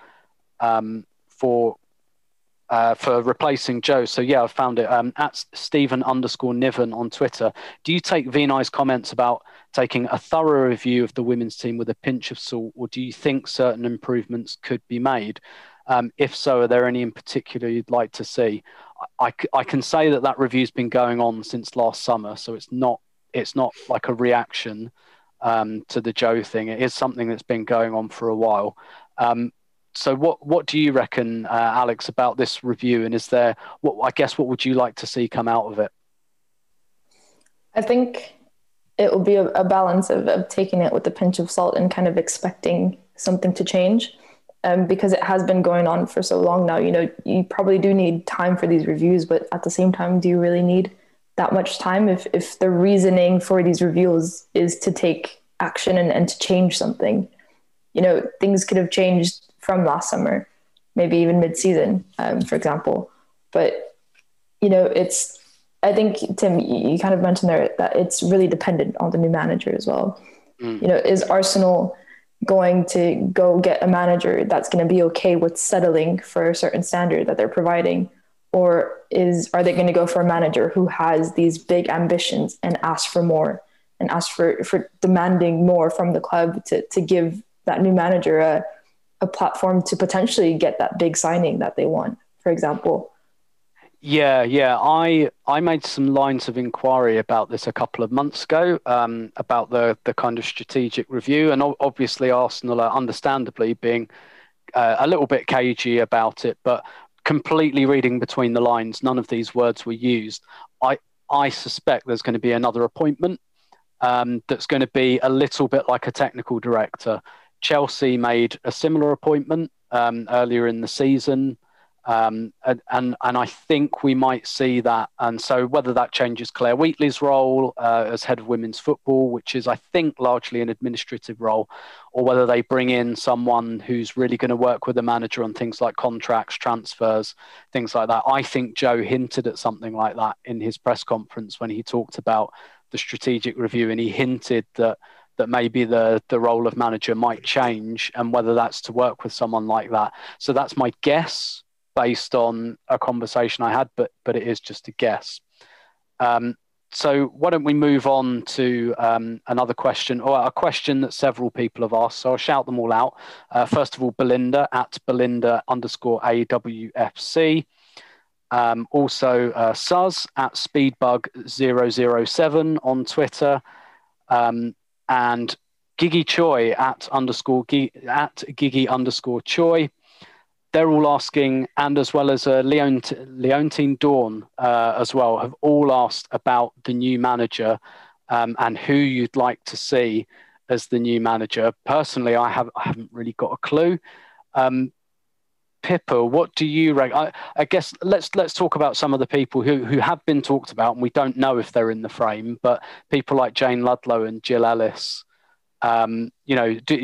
um, for uh, for replacing Joe. So yeah, I found it um, at Stephen underscore Niven on Twitter. Do you take Vinay's comments about taking a thorough review of the women's team with a pinch of salt, or do you think certain improvements could be made? Um, if so, are there any in particular you'd like to see? I, I can say that that review's been going on since last summer, so it's not it's not like a reaction um, to the Joe thing. It is something that's been going on for a while. Um, so what what do you reckon, uh, Alex, about this review? And is there, what I guess, what would you like to see come out of it? I think it will be a, a balance of, of taking it with a pinch of salt and kind of expecting something to change. Um, because it has been going on for so long now. You know, you probably do need time for these reviews, but at the same time, do you really need that much time if, if the reasoning for these reviews is to take action and, and to change something? You know, things could have changed from last summer, maybe even mid-season, um, for example. But, you know, it's, I think, Tim, you, you kind of mentioned there that it's really dependent on the new manager as well. Mm. You know, is Arsenal going to go get a manager that's going to be okay with settling for a certain standard that they're providing? Or is are they going to go for a manager who has these big ambitions and ask for more and ask for, for demanding more from the club to, to give that new manager a, a platform to potentially get that big signing that they want, for example? Yeah, yeah. I I made some lines of inquiry about this a couple of months ago, um, about the, the kind of strategic review. And obviously Arsenal are understandably being uh, a little bit cagey about it. But completely reading between the lines, none of these words were used. I I suspect there's going to be another appointment um, that's going to be a little bit like a technical director. Chelsea made a similar appointment um, earlier in the season. Um, and, and and I think we might see that. And so whether that changes Claire Wheatley's role uh, as head of women's football, which is, I think, largely an administrative role, or whether they bring in someone who's really going to work with the manager on things like contracts, transfers, things like that. I think Joe hinted at something like that in his press conference when he talked about the strategic review, and he hinted that that maybe the, the role of manager might change, and whether that's to work with someone like that. So that's my guess, based on a conversation I had, but but it is just a guess. Um, so why don't we move on to um, another question, or a question that several people have asked. So I'll shout them all out. Uh, first of all, Belinda at Belinda underscore A W F C. Um, also, uh, Suz at Speedbug zero zero seven on Twitter. Um, and Gigi Choi at underscore at Gigi underscore Choi. They're all asking, and as well as uh, Leon, Leontine Dawn uh, as well, have all asked about the new manager um, and who you'd like to see as the new manager. Personally, I, have, I haven't really got a clue. Um, Pippa, what do you rank? I, I guess let's let's talk about some of the people who, who have been talked about, and we don't know if they're in the frame, but people like Jane Ludlow and Jill Ellis. Um, you know, do,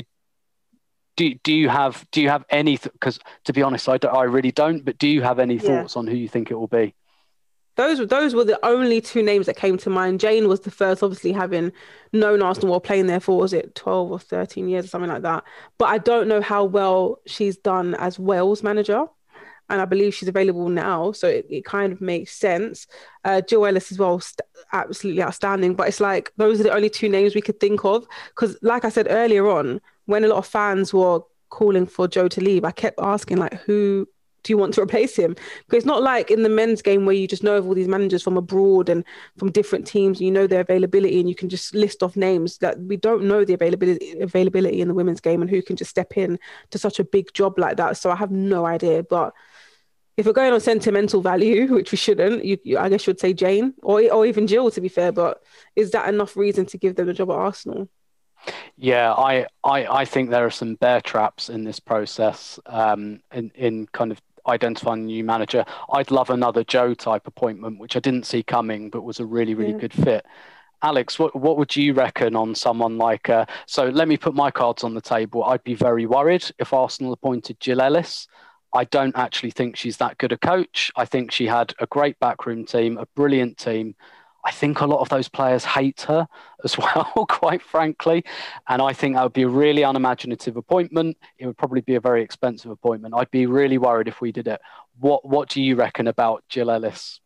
Do do you have do you have any? Because to be honest, I, don't, I really don't. But do you have any Yeah. thoughts on who you think it will be? Those those were the only two names that came to mind. Jane was the first, obviously having known Arsenal while playing there for, was it twelve or thirteen years or something like that. But I don't know how well she's done as Wales manager, and I believe she's available now, so it, it kind of makes sense. Uh, Jill Ellis as well, st- absolutely outstanding. But it's like those are the only two names we could think of, because like I said earlier on, when a lot of fans were calling for Joe to leave, I kept asking, like, who do you want to replace him? Because it's not like in the men's game where you just know of all these managers from abroad and from different teams, and you know their availability and you can just list off names. That we don't know the availability availability in the women's game and who can just step in to such a big job like that. So I have no idea. But if we're going on sentimental value, which we shouldn't, you, you, I guess you would say Jane or, or even Jill, to be fair. But is that enough reason to give them a job at Arsenal? Yeah, I, I, I think there are some bear traps in this process um, in, in kind of identifying a new manager. I'd love another Joe type appointment, which I didn't see coming, but was a really, really yeah. good fit. Alex, what what would you reckon on someone like... Uh, so let me put my cards on the table. I'd be very worried if Arsenal appointed Jill Ellis. I don't actually think she's that good a coach. I think she had a great backroom team, a brilliant team. I think a lot of those players hate her as well, quite frankly. And I think that would be a really unimaginative appointment. It would probably be a very expensive appointment. I'd be really worried if we did it. What What do you reckon about Jill Ellis?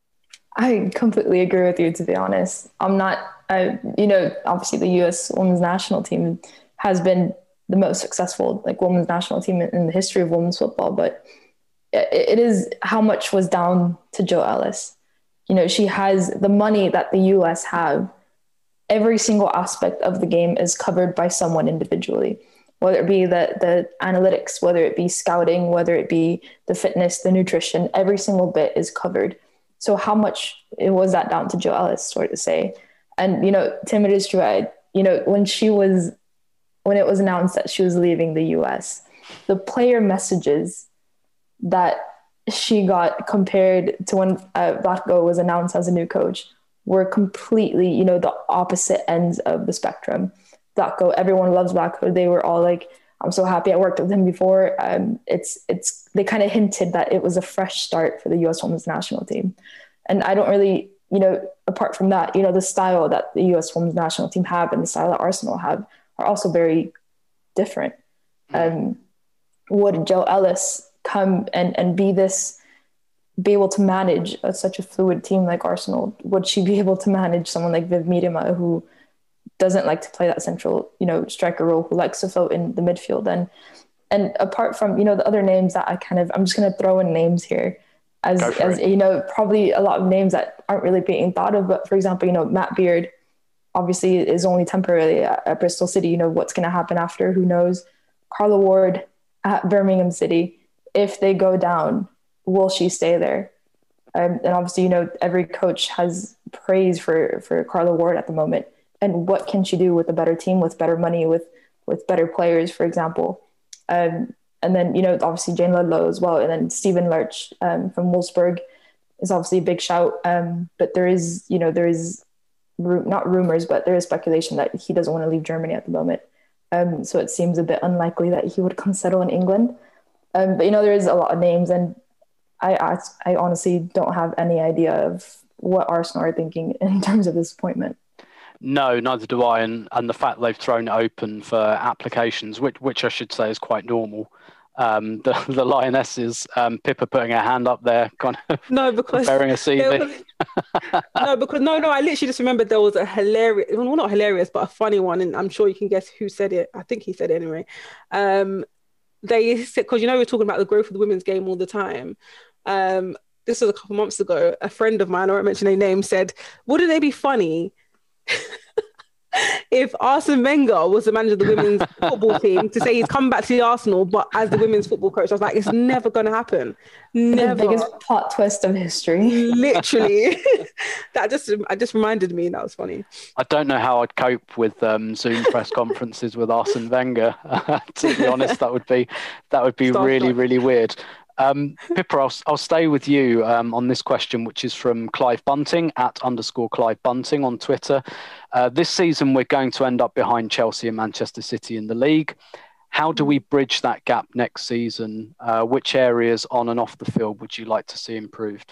I completely agree with you, to be honest. I'm not, uh, you know, obviously the U S women's national team has been the most successful like women's national team in the history of women's football. But it, it is how much was down to Jill Ellis. You know, she has the money that the U S have. Every single aspect of the game is covered by someone individually, whether it be the, the analytics, whether it be scouting, whether it be the fitness, the nutrition, every single bit is covered. So how much was that down to Jill Ellis, sort of say? And, you know, Tim, it is true. I, you know, when she was, when it was announced that she was leaving the U S, the player messages that she got compared to when uh, Vlatko was announced as a new coach were completely, you know, the opposite ends of the spectrum. Vlatko, everyone loves Vlatko. They were all like, I'm so happy I worked with him before. Um, it's, it's, they kind of hinted that it was a fresh start for the U S women's national team. And I don't really, you know, apart from that, you know, the style that the U S women's national team have and the style that Arsenal have are also very different. Um, would Jill Ellis come and, and be this, be able to manage a, such a fluid team like Arsenal? Would she be able to manage someone like Viv Miedema, who doesn't like to play that central, you know, striker role, who likes to float in the midfield? And, and apart from, you know, the other names that I kind of, I'm just going to throw in names here as, as you know, probably a lot of names that aren't really being thought of. But for example, you know, Matt Beard obviously is only temporarily at, at Bristol City. You know, what's going to happen after, who knows? Carla Ward at Birmingham City. If they go down, will she stay there? Um, and obviously, you know, every coach has praise for, for Carla Ward at the moment. And what can she do with a better team, with better money, with, with better players, for example? Um, and then, you know, obviously Jane Ludlow as well. And then Stephen Lurch um, from Wolfsburg is obviously a big shout. Um, but there is, you know, there is not rumors, but there is speculation that he doesn't want to leave Germany at the moment. Um, so it seems a bit unlikely that he would come settle in England. Um, but, you know, there is a lot of names, and I, I, I honestly don't have any idea of what Arsenal are thinking in terms of this appointment. No, neither do I. And, and the fact they've thrown it open for applications, which, which I should say is quite normal. Um, the, the Lionesses, um, Pippa putting her hand up there, kind of no, because preparing a C V. Was, no, because no, no, I literally just remembered there was a hilarious, well, not hilarious, but a funny one. And I'm sure you can guess who said it. I think he said it anyway. Um, they said, because, you know, we're talking about the growth of the women's game all the time. Um, this was a couple months ago. A friend of mine, I won't mention their name, said, wouldn't it be funny if Arsene Wenger was the manager of the women's football team, to say he's come back to the Arsenal, but as the women's football coach? I was like, it's never going to happen. Never. The biggest plot twist of history. Literally. that just, I just reminded me. That was funny. I don't know how I'd cope with um, Zoom press conferences with Arsene Wenger. To be honest, that would be that would be Start really, really weird. Um, Pippa, I'll, I'll stay with you um, on this question, which is from Clive Bunting at underscore Clive Bunting on Twitter. Uh, this season, we're going to end up behind Chelsea and Manchester City in the league. How do we bridge that gap next season? Uh, which areas on and off the field would you like to see improved?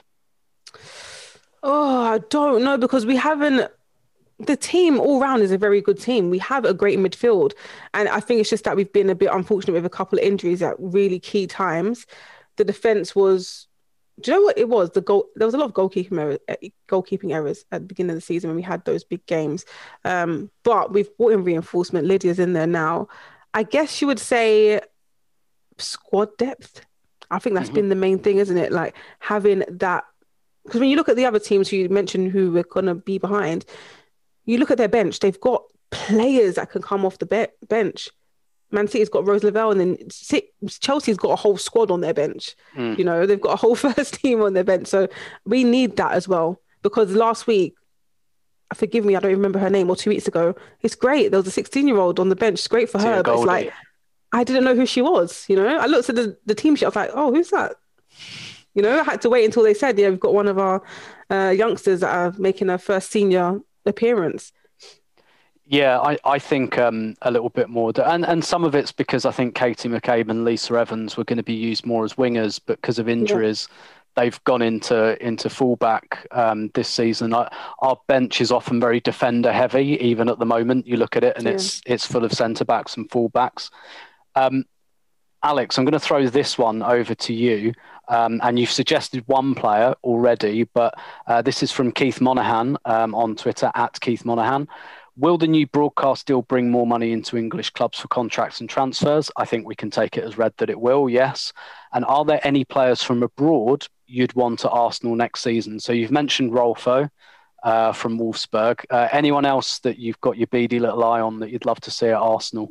Oh, I don't know, because we haven't. The team all round is a very good team. We have a great midfield. And I think it's just that we've been a bit unfortunate with a couple of injuries at really key times. The defense was, do you know what it was? The goal. There was a lot of goalkeeping errors, goalkeeping errors at the beginning of the season when we had those big games. Um, but we've brought in reinforcement. Lydia's in there now. I guess you would say squad depth. I think that's mm-hmm. been the main thing, isn't it? Like having that, because when you look at the other teams who you mentioned who we're going to be behind, you look at their bench. They've got players that can come off the be- bench. Man City's got Rose Lavelle, and then Chelsea's got a whole squad on their bench. Mm. You know, they've got a whole first team on their bench. So we need that as well. Because last week, forgive me, I don't even remember her name, or two weeks ago, it's great. There was a sixteen-year-old on the bench. It's great for her. But it's like, I didn't know who she was. You know, I looked at the, the team sheet. I was like, oh, who's that? You know, I had to wait until they said, yeah, we've got one of our uh, youngsters that are making her first senior appearance. Yeah, I, I think um, a little bit more. And and some of it's because I think Katie McCabe and Lisa Evans were going to be used more as wingers, but because of injuries, yeah. they've gone into into fullback um, this season. I, our bench is often very defender heavy, even at the moment. You look at it and yeah. it's it's full of centre-backs and fullbacks. Um, Alex, I'm going to throw this one over to you. Um, and you've suggested one player already, but uh, this is from Keith Monaghan um, on Twitter, at Keith Monaghan. Will the new broadcast deal bring more money into English clubs for contracts and transfers? I think we can take it as read that it will, yes. And are there any players from abroad you'd want at Arsenal next season? So you've mentioned Rolfo uh, from Wolfsburg. Uh, anyone else that you've got your beady little eye on that you'd love to see at Arsenal?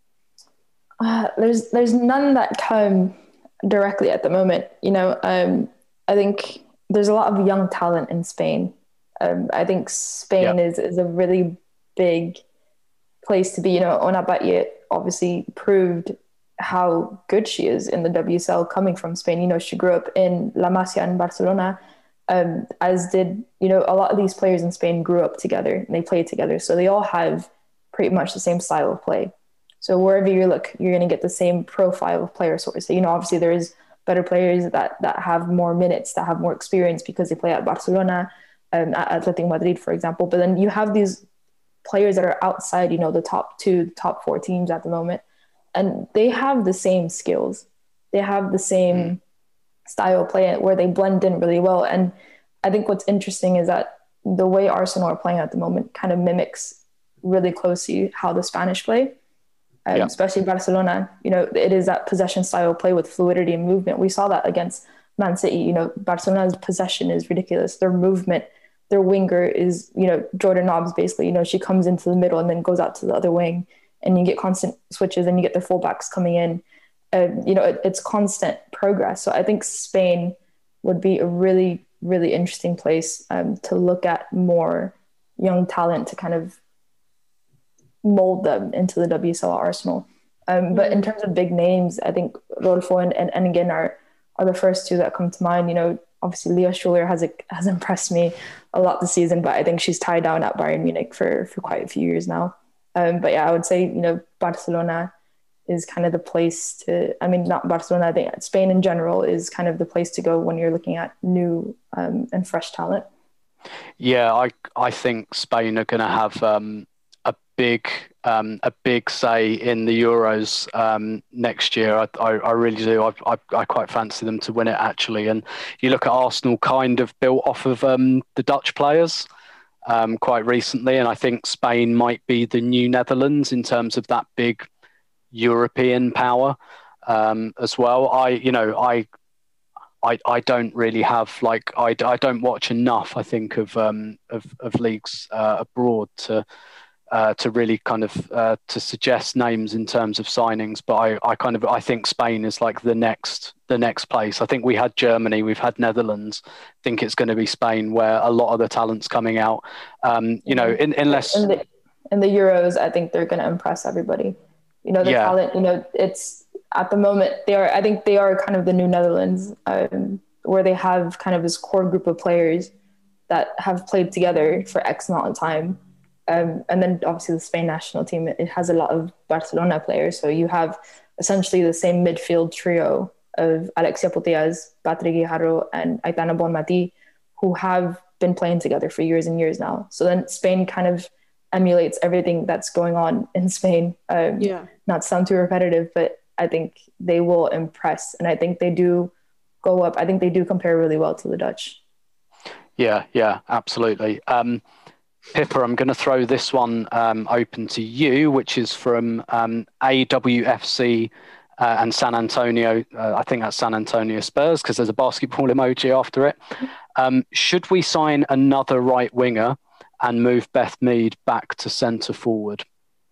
Uh, there's there's none that come directly at the moment. You know, um, I think there's a lot of young talent in Spain. Um, I think Spain yep. is, is a really big place to be. You know, Ona Batlle obviously proved how good she is in the W S L coming from Spain. You know, she grew up in La Masia in Barcelona, um, as did, you know, a lot of these players in Spain grew up together and they played together. So they all have pretty much the same style of play. So wherever you look, you're going to get the same profile of player. So, you know, obviously there is better players that, that have more minutes, that have more experience because they play at Barcelona, um, at Atletico Madrid, for example. But then you have these players that are outside, you know, the top two, top four teams at the moment. And they have the same skills. They have the same mm. style of play where they blend in really well. And I think what's interesting is that the way Arsenal are playing at the moment kind of mimics really closely how the Spanish play. Um, yeah. Especially Barcelona, you know, it is that possession style play with fluidity and movement. We saw that against Man City. You know, Barcelona's possession is ridiculous. Their movement, their winger is, you know, Jordan Nobbs basically. You know, she comes into the middle and then goes out to the other wing, and you get constant switches, and you get the fullbacks coming in. Uh, you know, it, it's constant progress. So I think Spain would be a really, really interesting place um, to look at more young talent to kind of mold them into the W S L Arsenal. Um, but in terms of big names, I think Rodolfo and, and, and again are, are the first two that come to mind. You know, obviously Leah Schuler has has impressed me a lot this season, but I think she's tied down at Bayern Munich for, for quite a few years now. Um, but yeah, I would say, you know, Barcelona is kind of the place to, I mean, not Barcelona, I think Spain in general is kind of the place to go when you're looking at new um, and fresh talent. Yeah, I I think Spain are going to have um, a big um, a big say in the Euros um, next year. I, I, I really do. I, I I quite fancy them to win it, actually. And you look at Arsenal, kind of built off of um, the Dutch players um, quite recently, and I think Spain might be the new Netherlands in terms of that big European power um, as well. I you know I. I, I don't really have like I, I don't watch enough I think of um of, of leagues uh, abroad to uh, to really kind of uh, to suggest names in terms of signings, but I, I kind of I think Spain is like the next the next place. I think we had Germany, we've had Netherlands. I think it's going to be Spain where a lot of the talent's coming out. Um, you know, in, unless in the, in the Euros, I think they're going to impress everybody. You know, the yeah. talent. You know, it's. At the moment, they are. I think they are kind of the new Netherlands, um, where they have kind of this core group of players that have played together for X amount of time, um, and then obviously the Spain national team. It has a lot of Barcelona players, so you have essentially the same midfield trio of Alexia Putellas, Patrick Guijarro, and Aitana Bonmatí, who have been playing together for years and years now. So then Spain kind of emulates everything that's going on in Spain. Um, yeah. Not to sound too repetitive, but I think they will impress, and I think they do go up. I think they do compare really well to the Dutch. Yeah, yeah, absolutely. Um, Pippa, I'm going to throw this one um, open to you, which is from um, A W F C uh, and San Antonio. Uh, I think that's San Antonio Spurs because there's a basketball emoji after it. Um, should we sign another right winger and move Beth Mead back to centre forward?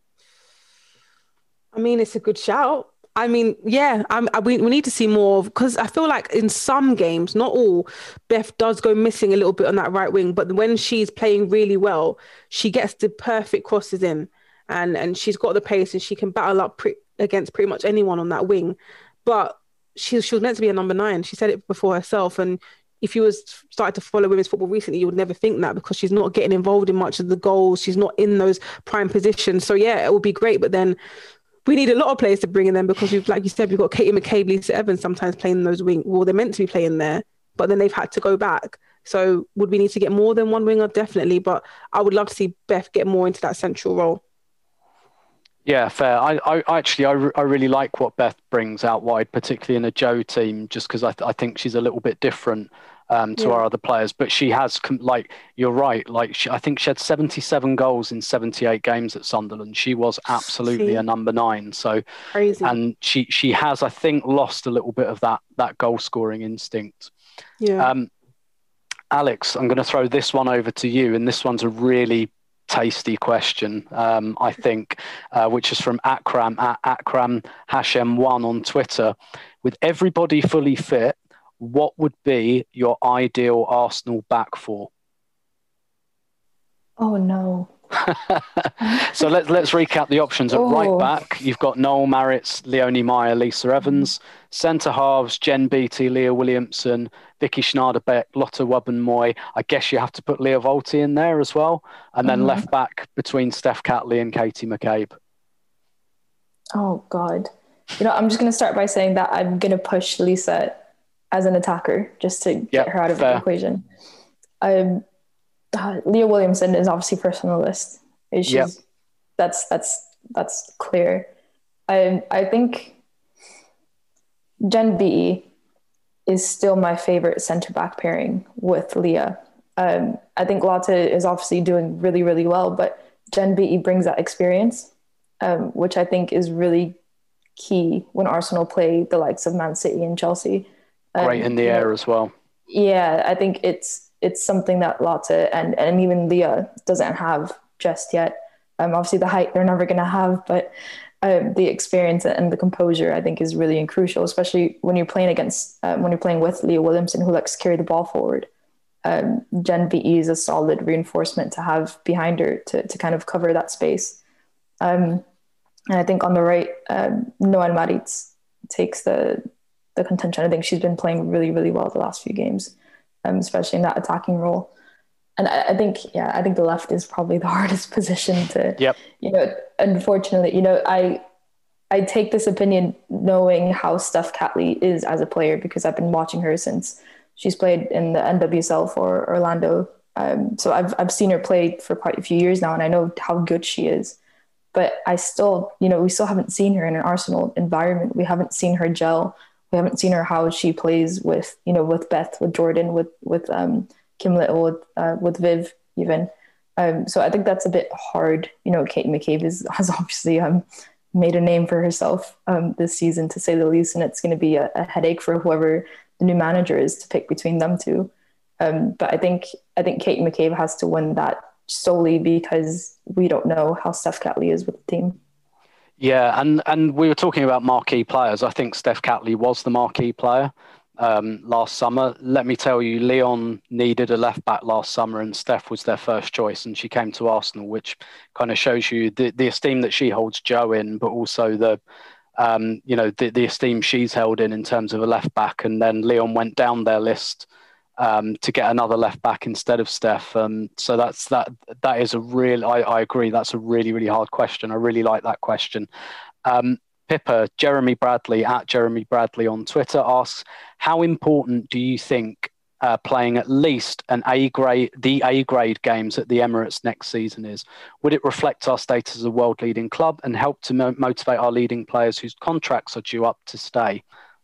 I mean, it's a good shout. I mean, yeah, I'm, I, we, we need to see more because I feel like in some games, not all, Beth does go missing a little bit on that right wing. But when she's playing really well, she gets the perfect crosses in and, and she's got the pace and she can battle up pre- against pretty much anyone on that wing. But she, she was meant to be a number nine. She said it before herself. And if you was started to follow women's football recently, you would never think that because she's not getting involved in much of the goals. She's not in those prime positions. So, yeah, it would be great. But then we need a lot of players to bring in them because we've, like you said, we've got Katie McCabe, Lisa Evans sometimes playing those wing. Well, they're meant to be playing there, but then they've had to go back. So would we need to get more than one winger? Definitely. But I would love to see Beth get more into that central role. Yeah, fair. I, I actually, I, re- I really like what Beth brings out wide, particularly in a Joe team, just because I, th- I think she's a little bit different um, to yeah. our other players. But she has, com- like, you're right. Like, she, I think she had seventy-seven goals in seventy-eight games at Sunderland. She was absolutely See? a number nine. So, Crazy. And she she has, I think, lost a little bit of that that goal scoring instinct. Yeah. Um, Alex, I'm going to throw this one over to you, and this one's a really tasty question, um, I think, uh, which is from Akram at Akram Hashem one on Twitter. With everybody fully fit, what would be your ideal Arsenal back four? Oh no. So let's let's recap the options. At oh. right back, you've got Noel Maritz, Leonie Meyer, Lisa Evans. Mm-hmm. Centre halves, Jen Beattie, Leah Williamson, Vicky Schneiderbeck, Lotte Wubben-Moy. I guess you have to put Leah Volti in there as well. And then mm-hmm. left back between Steph Catley and Katie McCabe. Oh, God. You know, I'm just going to start by saying that I'm going to push Lisa as an attacker just to get yep, her out of fair. the equation. Um, uh, Leah Williamson is obviously first on the list. She's, yep. That's that's that's clear. I I think Jen Beattie is still my favorite centre back pairing with Leah. Um, I think Lotte is obviously doing really really well, but Jen Beattie brings that experience, um, which I think is really key when Arsenal play the likes of Man City and Chelsea. Um, Great in the air know, as well. Yeah, I think it's it's something that Lotte and, and even Leah doesn't have just yet. Um, obviously the height they're never going to have, but uh, the experience and the composure, I think, is really crucial, especially when you're playing against, um, when you're playing with Leah Williamson, who likes to carry the ball forward. Um, Jen V E is a solid reinforcement to have behind her to, to kind of cover that space. Um, and I think on the right, um, Noelle Maritz takes the the contention. I think she's been playing really, really well the last few games, um, especially in that attacking role. And I, I think, yeah, I think the left is probably the hardest position to, yep. you know, unfortunately, you know, I I take this opinion knowing how Steph Catley is as a player, because I've been watching her since she's played in the N W S L for Orlando. Um, so I've I've seen her play for quite a few years now, and I know how good she is. But I still, you know, we still haven't seen her in an Arsenal environment. We haven't seen her gel. We haven't seen her how she plays with, you know, with Beth, with Jordan, with with um, Kim Little, with, uh, with Viv even. Um, so I think that's a bit hard. You know, Kate McCabe is, has obviously um, made a name for herself um, this season, to say the least, and it's going to be a, a headache for whoever the new manager is to pick between them two. Um, but I think I think Kate McCabe has to win that solely because we don't know how Steph Catley is with the team. Yeah, and, and we were talking about marquee players. I think Steph Catley was the marquee player um, last summer. Let me tell you, Lyon needed a left back last summer, and Steph was their first choice, and she came to Arsenal, which kind of shows you the, the esteem that she holds Joe in, but also the um, you know the, the esteem she's held in in terms of a left back. And then Lyon went down their list um, to get another left back instead of Steph. Um, so that's that. That is a real. I, I agree. That's a really really hard question. I really like that question. Um, Pippa, Jeremy Bradley at Jeremy Bradley on Twitter asks, how important do you think uh, playing at least an A grade, the A grade games at the Emirates next season is? Would it reflect our status as a world leading club and help to mo- motivate our leading players whose contracts are due up to stay?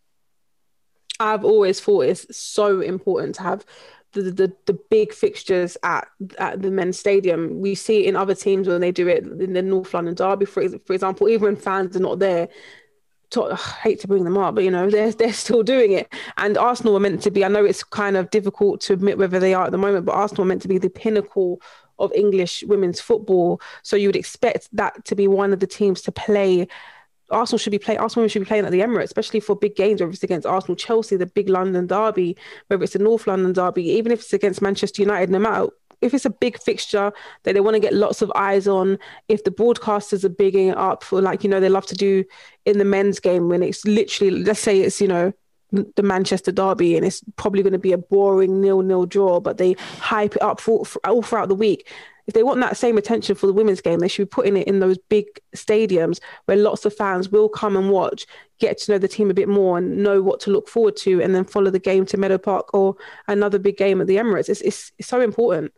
I've always thought it's so important to have the the, the big fixtures at, at the men's stadium. We see it in other teams when they do it in the North London derby, for, for example, even when fans are not there. To, I hate to bring them up, but you know, they're, they're still doing it. And Arsenal were meant to be, I know it's kind of difficult to admit whether they are at the moment, but Arsenal were meant to be the pinnacle of English women's football. So you would expect that to be one of the teams to play. Arsenal should be playing. Arsenal should be playing at the Emirates, especially for big games, whether it's against Arsenal, Chelsea, the big London derby, whether it's the North London derby, even if it's against Manchester United. No matter if it's a big fixture that they want to get lots of eyes on, if the broadcasters are bigging it up for, like, you know, they love to do in the men's game when it's literally, let's say it's, you know, the Manchester derby and it's probably going to be a boring nil-nil draw, but they hype it up for, for all throughout the week. If they want that same attention for the women's game, they should be putting it in those big stadiums where lots of fans will come and watch, get to know the team a bit more and know what to look forward to, and then follow the game to Meadow Park or another big game at the Emirates. It's, it's, it's so important.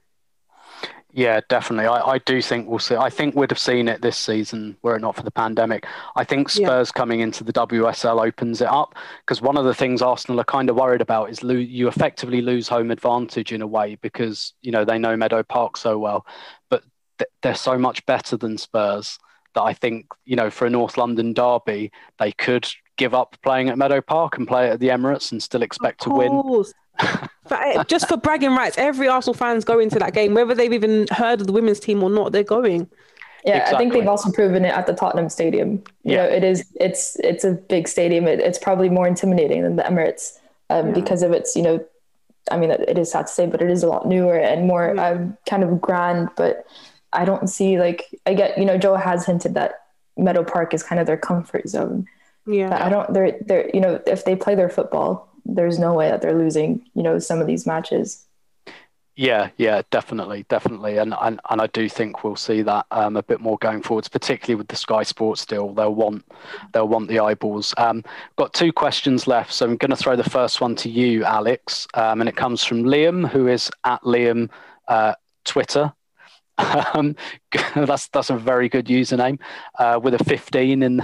Yeah, definitely. I, I do think we'll see. I think we'd have seen it this season were it not for the pandemic. I think Spurs yeah. coming into the W S L opens it up, because one of the things Arsenal are kind of worried about is lo- you effectively lose home advantage in a way, because, you know, they know Meadow Park so well, but th- they're so much better than Spurs that I think, you know, for a North London derby, they could give up playing at Meadow Park and play at the Emirates and still expect to win. But just for bragging rights, every Arsenal fan's going to that game, whether they've even heard of the women's team or not, they're going. Yeah, exactly. I think they've also proven it at the Tottenham Stadium. You yeah. know, it is it's it's a big stadium. It, it's probably more intimidating than the Emirates um, yeah. because of its, you know, I mean, it is sad to say, but it is a lot newer and more yeah. um, kind of grand. But I don't see, like, I get, you know, Joe has hinted that Meadow Park is kind of their comfort zone. Yeah, but I don't. They're they're you know, if they play their football, there's no way that they're losing, you know, some of these matches. Yeah, yeah, definitely, definitely. And and, and I do think we'll see that um, a bit more going forwards, particularly with the Sky Sports deal. They'll want they'll want the eyeballs. Um, got two questions left, so I'm going to throw the first one to you, Alex. Um, and it comes from Liam, who is at Liam uh, Twitter. Um, that's that's a very good username uh, with a fifteen in.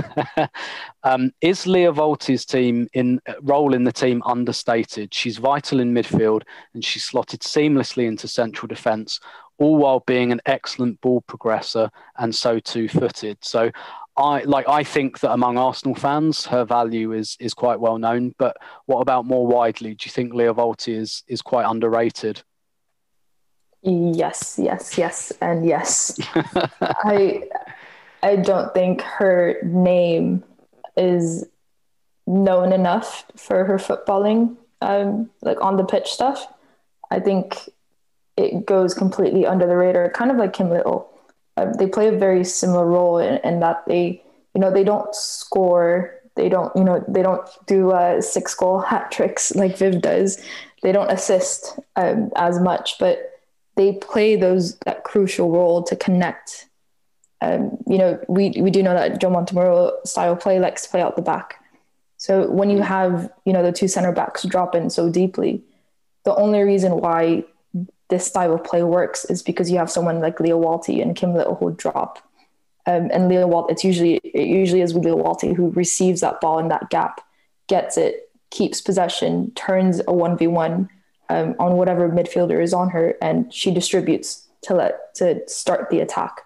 um, is Lia Volti's team in role in the team understated? She's vital in midfield and she's slotted seamlessly into central defence, all while being an excellent ball progressor and so two-footed. So, I like I think that among Arsenal fans, her value is is quite well known. But what about more widely? Do you think Lia Volti is is quite underrated? Yes, yes, yes, and yes. I I don't think her name is known enough for her footballing, um, like on the pitch stuff. I think it goes completely under the radar, kind of like Kim Little. Uh, they play a very similar role in, in that they, you know, they don't score. They don't, you know, they don't do uh, six goal hat tricks like Viv does. They don't assist um, as much, but they play those that crucial role to connect. Um, you know, we we do know that Joe Montemurro style play likes to play out the back. So when you have, you know, the two center backs drop in so deeply, the only reason why this style of play works is because you have someone like Leah Walty and Kim Little who drop. Um, and Leah Walty, it's usually, it usually is with Leah Walty who receives that ball in that gap, gets it, keeps possession, turns a one v one um, on whatever midfielder is on her, and she distributes to let to start the attack.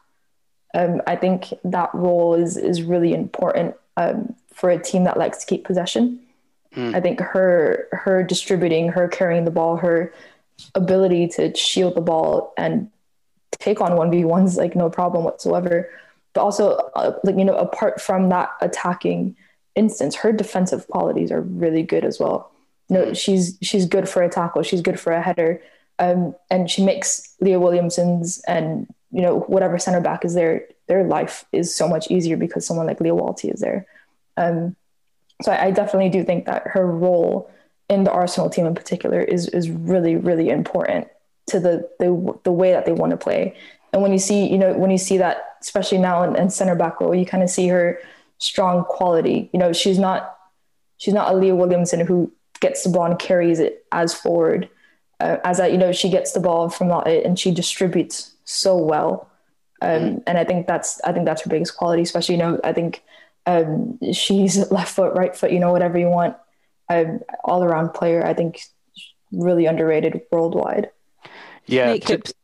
Um, I think that role is is really important um, for a team that likes to keep possession. Mm. I think her her distributing, her carrying the ball, her ability to shield the ball and take on one v ones like no problem whatsoever. But also, uh, like you know, apart from that attacking instance, her defensive qualities are really good as well. You know, she's she's good for a tackle, she's good for a header, um, and she makes Leah Williamson's and you know whatever center back is there, their life is so much easier because someone like Leah Walty is there. Um, so I, I definitely do think that her role in the Arsenal team in particular is is really really important to the the the way that they want to play. And when you see, you know, when you see that, especially now in, in center back role, you kind of see her strong quality. You know, she's not, she's not a Leah Williamson who gets the ball and carries it as forward. Uh, as that, you know, she gets the ball from that and she distributes so well. Um, and I think that's, I think that's her biggest quality, especially, you know, I think um, she's left foot, right foot, you know, whatever you want, um, all around player. I think really underrated worldwide. Yeah.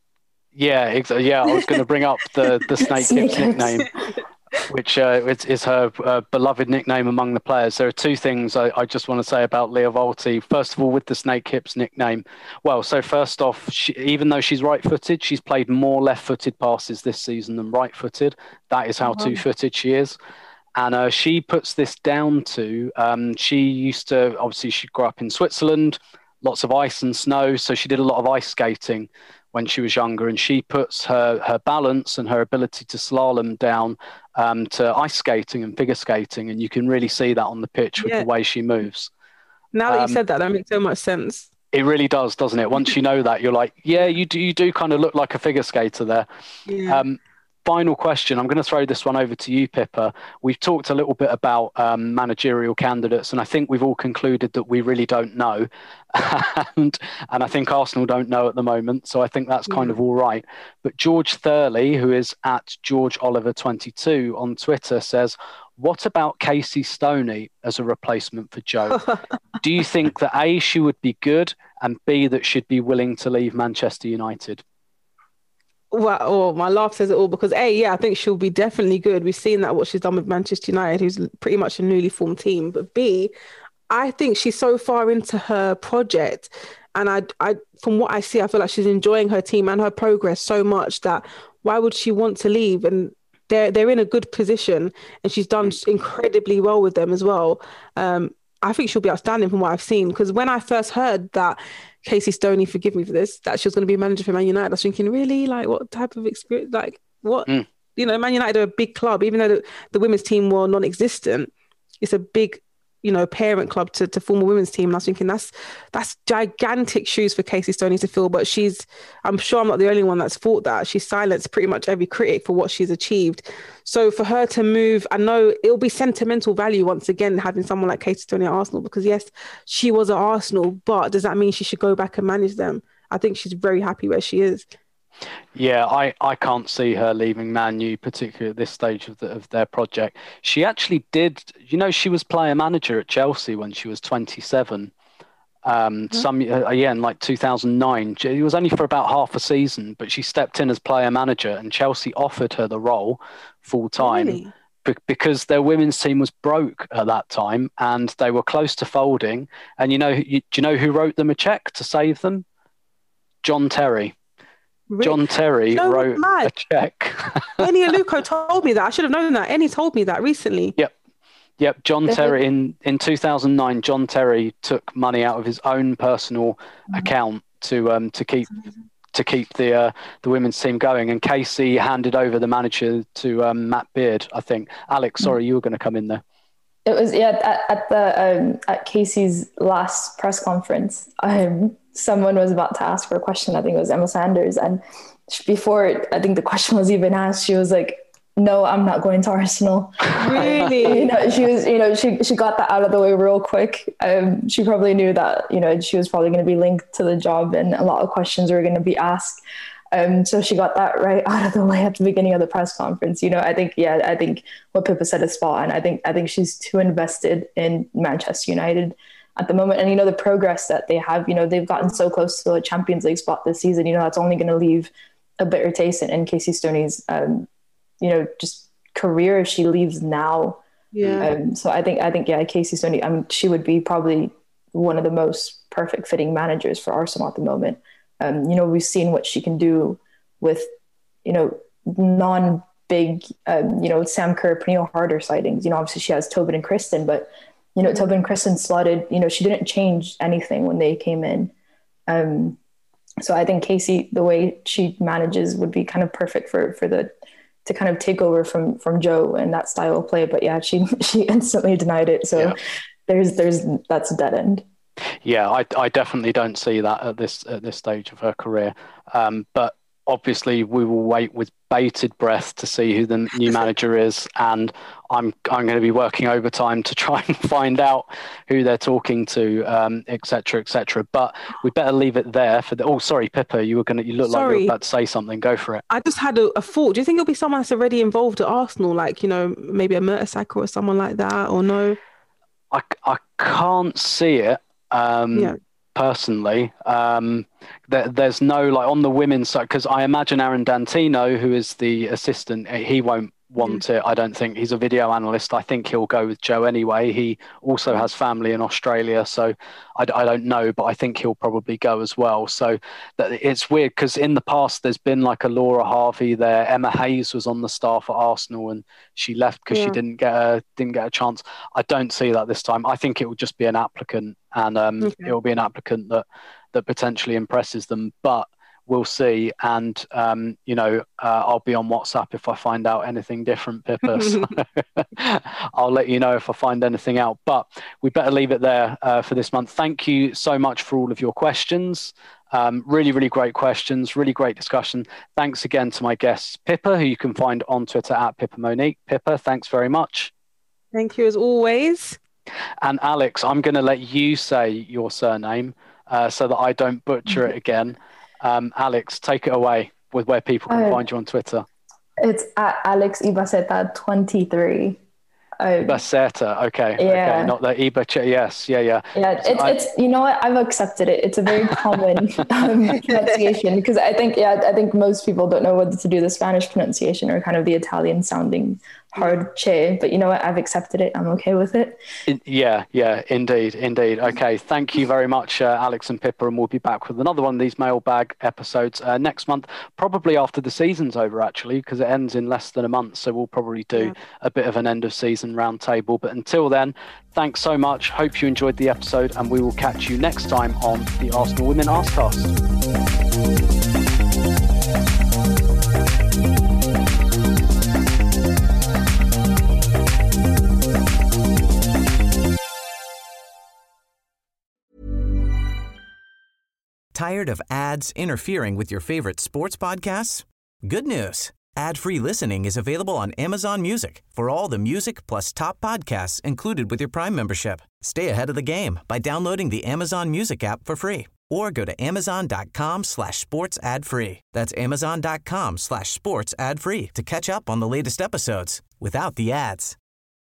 Yeah, exactly. Yeah, I was going to bring up the the Snake, Snake Hips nickname, which uh, is, is her uh, beloved nickname among the players. There are two things I, I just want to say about Leah Walty. First of all, with the Snake Hips nickname, well, so first off, she, even though she's right-footed, she's played more left-footed passes this season than right-footed. That is how oh. two-footed she is. And uh, she puts this down to, um, she used to, obviously she grew up in Switzerland, lots of ice and snow, so she did a lot of ice skating when she was younger, and she puts her, her balance and her ability to slalom down um, to ice skating and figure skating, and you can really see that on the pitch with yeah. the way she moves. Now that um, you said that, that makes so much sense. It really does, doesn't it? Once you know that, you're like, yeah, you do, you do kind of look like a figure skater there. Yeah. Um, final question. I'm going to throw this one over to you, Pippa. We've talked a little bit about um, managerial candidates, and I think we've all concluded that we really don't know. and, and I think Arsenal don't know at the moment, so I think that's kind yeah. of all right. But George Thurley, who is at George Oliver twenty-two on Twitter, says, what about Casey Stoney as a replacement for Joe? Do you think that A, she would be good, and B, that she'd be willing to leave Manchester United? Well, oh, my laugh says it all, because A, yeah, I think she'll be definitely good. We've seen that what she's done with Manchester United, who's pretty much a newly formed team. But B, I think she's so far into her project, and I, I, from what I see, I feel like she's enjoying her team and her progress so much that why would she want to leave? And they're they're in a good position, and she's done incredibly well with them as well. Um, I think she'll be outstanding from what I've seen, because when I first heard that Casey Stoney, forgive me for this, that she was going to be a manager for Man United, I was thinking, really? Like, what type of experience? Like, what? Mm. You know, Man United are a big club, even though the, the women's team were non-existent. It's a big, you know, parent club to, to form a women's team. And I was thinking, that's that's gigantic shoes for Casey Stoney to fill. But she's, I'm sure I'm not the only one that's thought that. She silenced pretty much every critic for what she's achieved. So for her to move, I know it'll be sentimental value once again, having someone like Casey Stoney at Arsenal, because yes, she was at Arsenal, but does that mean she should go back and manage them? I think she's very happy where she is. Yeah, I, I can't see her leaving Man U, particularly at this stage of the, of their project. She actually did, you know, she was player manager at Chelsea when she was twenty-seven. Um, mm-hmm. Some uh, yeah, in like two thousand nine. It was only for about half a season, but she stepped in as player manager, and Chelsea offered her the role full time really? b- because their women's team was broke at that time, and they were close to folding. And you know, you, do you know who wrote them a check to save them? John Terry. John Terry You know what's wrote mad? a check. Eni Aluko told me that. I should have known that. Eni told me that recently. Yep. Yep. John Terry in, in two thousand nine, John Terry took money out of his own personal mm-hmm. account to um to keep to keep the uh, the women's team going. And Casey handed over the manager to um, Matt Beard, I think. Alex, sorry, you were going to come in there. It was yeah at, at the um, at Casey's last press conference. Um, someone was about to ask her a question. I think it was Emma Sanders, and before I think the question was even asked, she was like, "No, I'm not going to Arsenal." Really? you know, she was you know she she got that out of the way real quick. Um, she probably knew that you know she was probably going to be linked to the job, and a lot of questions were going to be asked. Um, so she got that right out of the way at the beginning of the press conference. You know, I think, yeah, I think what Pippa said is spot on. I think, I think she's too invested in Manchester United at the moment. And, you know, the progress that they have, you know, they've gotten so close to a Champions League spot this season, you know, that's only going to leave a bitter taste in, in Casey Stoney's, um, you know, just career if she leaves now. Yeah. Um, so I think, I think, yeah, Casey Stoney, I mean, she would be probably one of the most perfect fitting managers for Arsenal at the moment. Um, you know, we've seen what she can do with, you know, non-big, um, you know, Sam Kerr, Pernille Harder sightings. You know, obviously she has Tobin and Kristen, but, you know, Tobin and Kristen slotted, you know, she didn't change anything when they came in. Um, so I think Casey, the way she manages would be kind of perfect for, for the, to kind of take over from, from Joe and that style of play. But yeah, she, she instantly denied it. So yeah. there's, there's, that's a dead end. Yeah, I, I definitely don't see that at this at this stage of her career. Um, but obviously, we will wait with bated breath to see who the new manager is, and I'm I'm going to be working overtime to try and find out who they're talking to, um, et cetera, et cetera. But we better leave it there for the. Oh, sorry, Pippa, you were going to. You look sorry. like you were about to say something. Go for it. I just had a, a thought. Do you think it'll be someone that's already involved at Arsenal, like you know, maybe a Mertesacker or someone like that, or no? I I can't see it. Um, yeah. Personally, um, there, there's no like on the women's side, because I imagine Aaron Dantino, who is the assistant, he won't want yeah. it. I don't think he's a video analyst. I think he'll go with Joe anyway. He also has family in Australia, so I, I don't know, but I think he'll probably go as well. So that it's weird because in the past there's been like a Laura Harvey there. Emma Hayes was on the staff at Arsenal and she left because yeah. she didn't get a didn't get a chance. I don't see that this time. I think it will just be an applicant, and um, okay. it will be an applicant that that potentially impresses them, but. We'll see, and um, you know, uh, I'll be on WhatsApp if I find out anything different, Pippa. So I'll let you know if I find anything out. But we better leave it there uh, for this month. Thank you so much for all of your questions. Um, really, really great questions. Really great discussion. Thanks again to my guests, Pippa, who you can find on Twitter at Pippa Monique. Pippa, thanks very much. Thank you as always. And Alex, I'm going to let you say your surname uh, so that I don't butcher it again. Um, Alex, take it away with where people can uh, find you on Twitter. It's at Alex Ibaceta twenty-three. Um, Ibaceta, okay, yeah. okay, not the Ibaceta. Yes, yeah, yeah. Yeah, so it's I, it's you know what, I've accepted it. It's a very common um, pronunciation because I think yeah, I think most people don't know whether to do the Spanish pronunciation or kind of the Italian sounding hard che, but you know what, I've accepted it. I'm okay with it. Yeah, yeah, indeed, indeed. Okay, thank you very much, uh, Alex and Pippa, and we'll be back with another one of these mailbag episodes uh, next month, probably after the season's over, actually, because it ends in less than a month, so we'll probably do yeah. a bit of an end of season round table. But until then, thanks so much. Hope you enjoyed the episode, and we will catch you next time on the Arsenal Women Arsecast. Tired of ads interfering with your favorite sports podcasts? Good news. Ad-free listening is available on Amazon Music for all the music plus top podcasts included with your Prime membership. Stay ahead of the game by downloading the Amazon Music app for free or go to amazon.com slash sports ad free. That's amazon.com slash sports ad free to catch up on the latest episodes without the ads.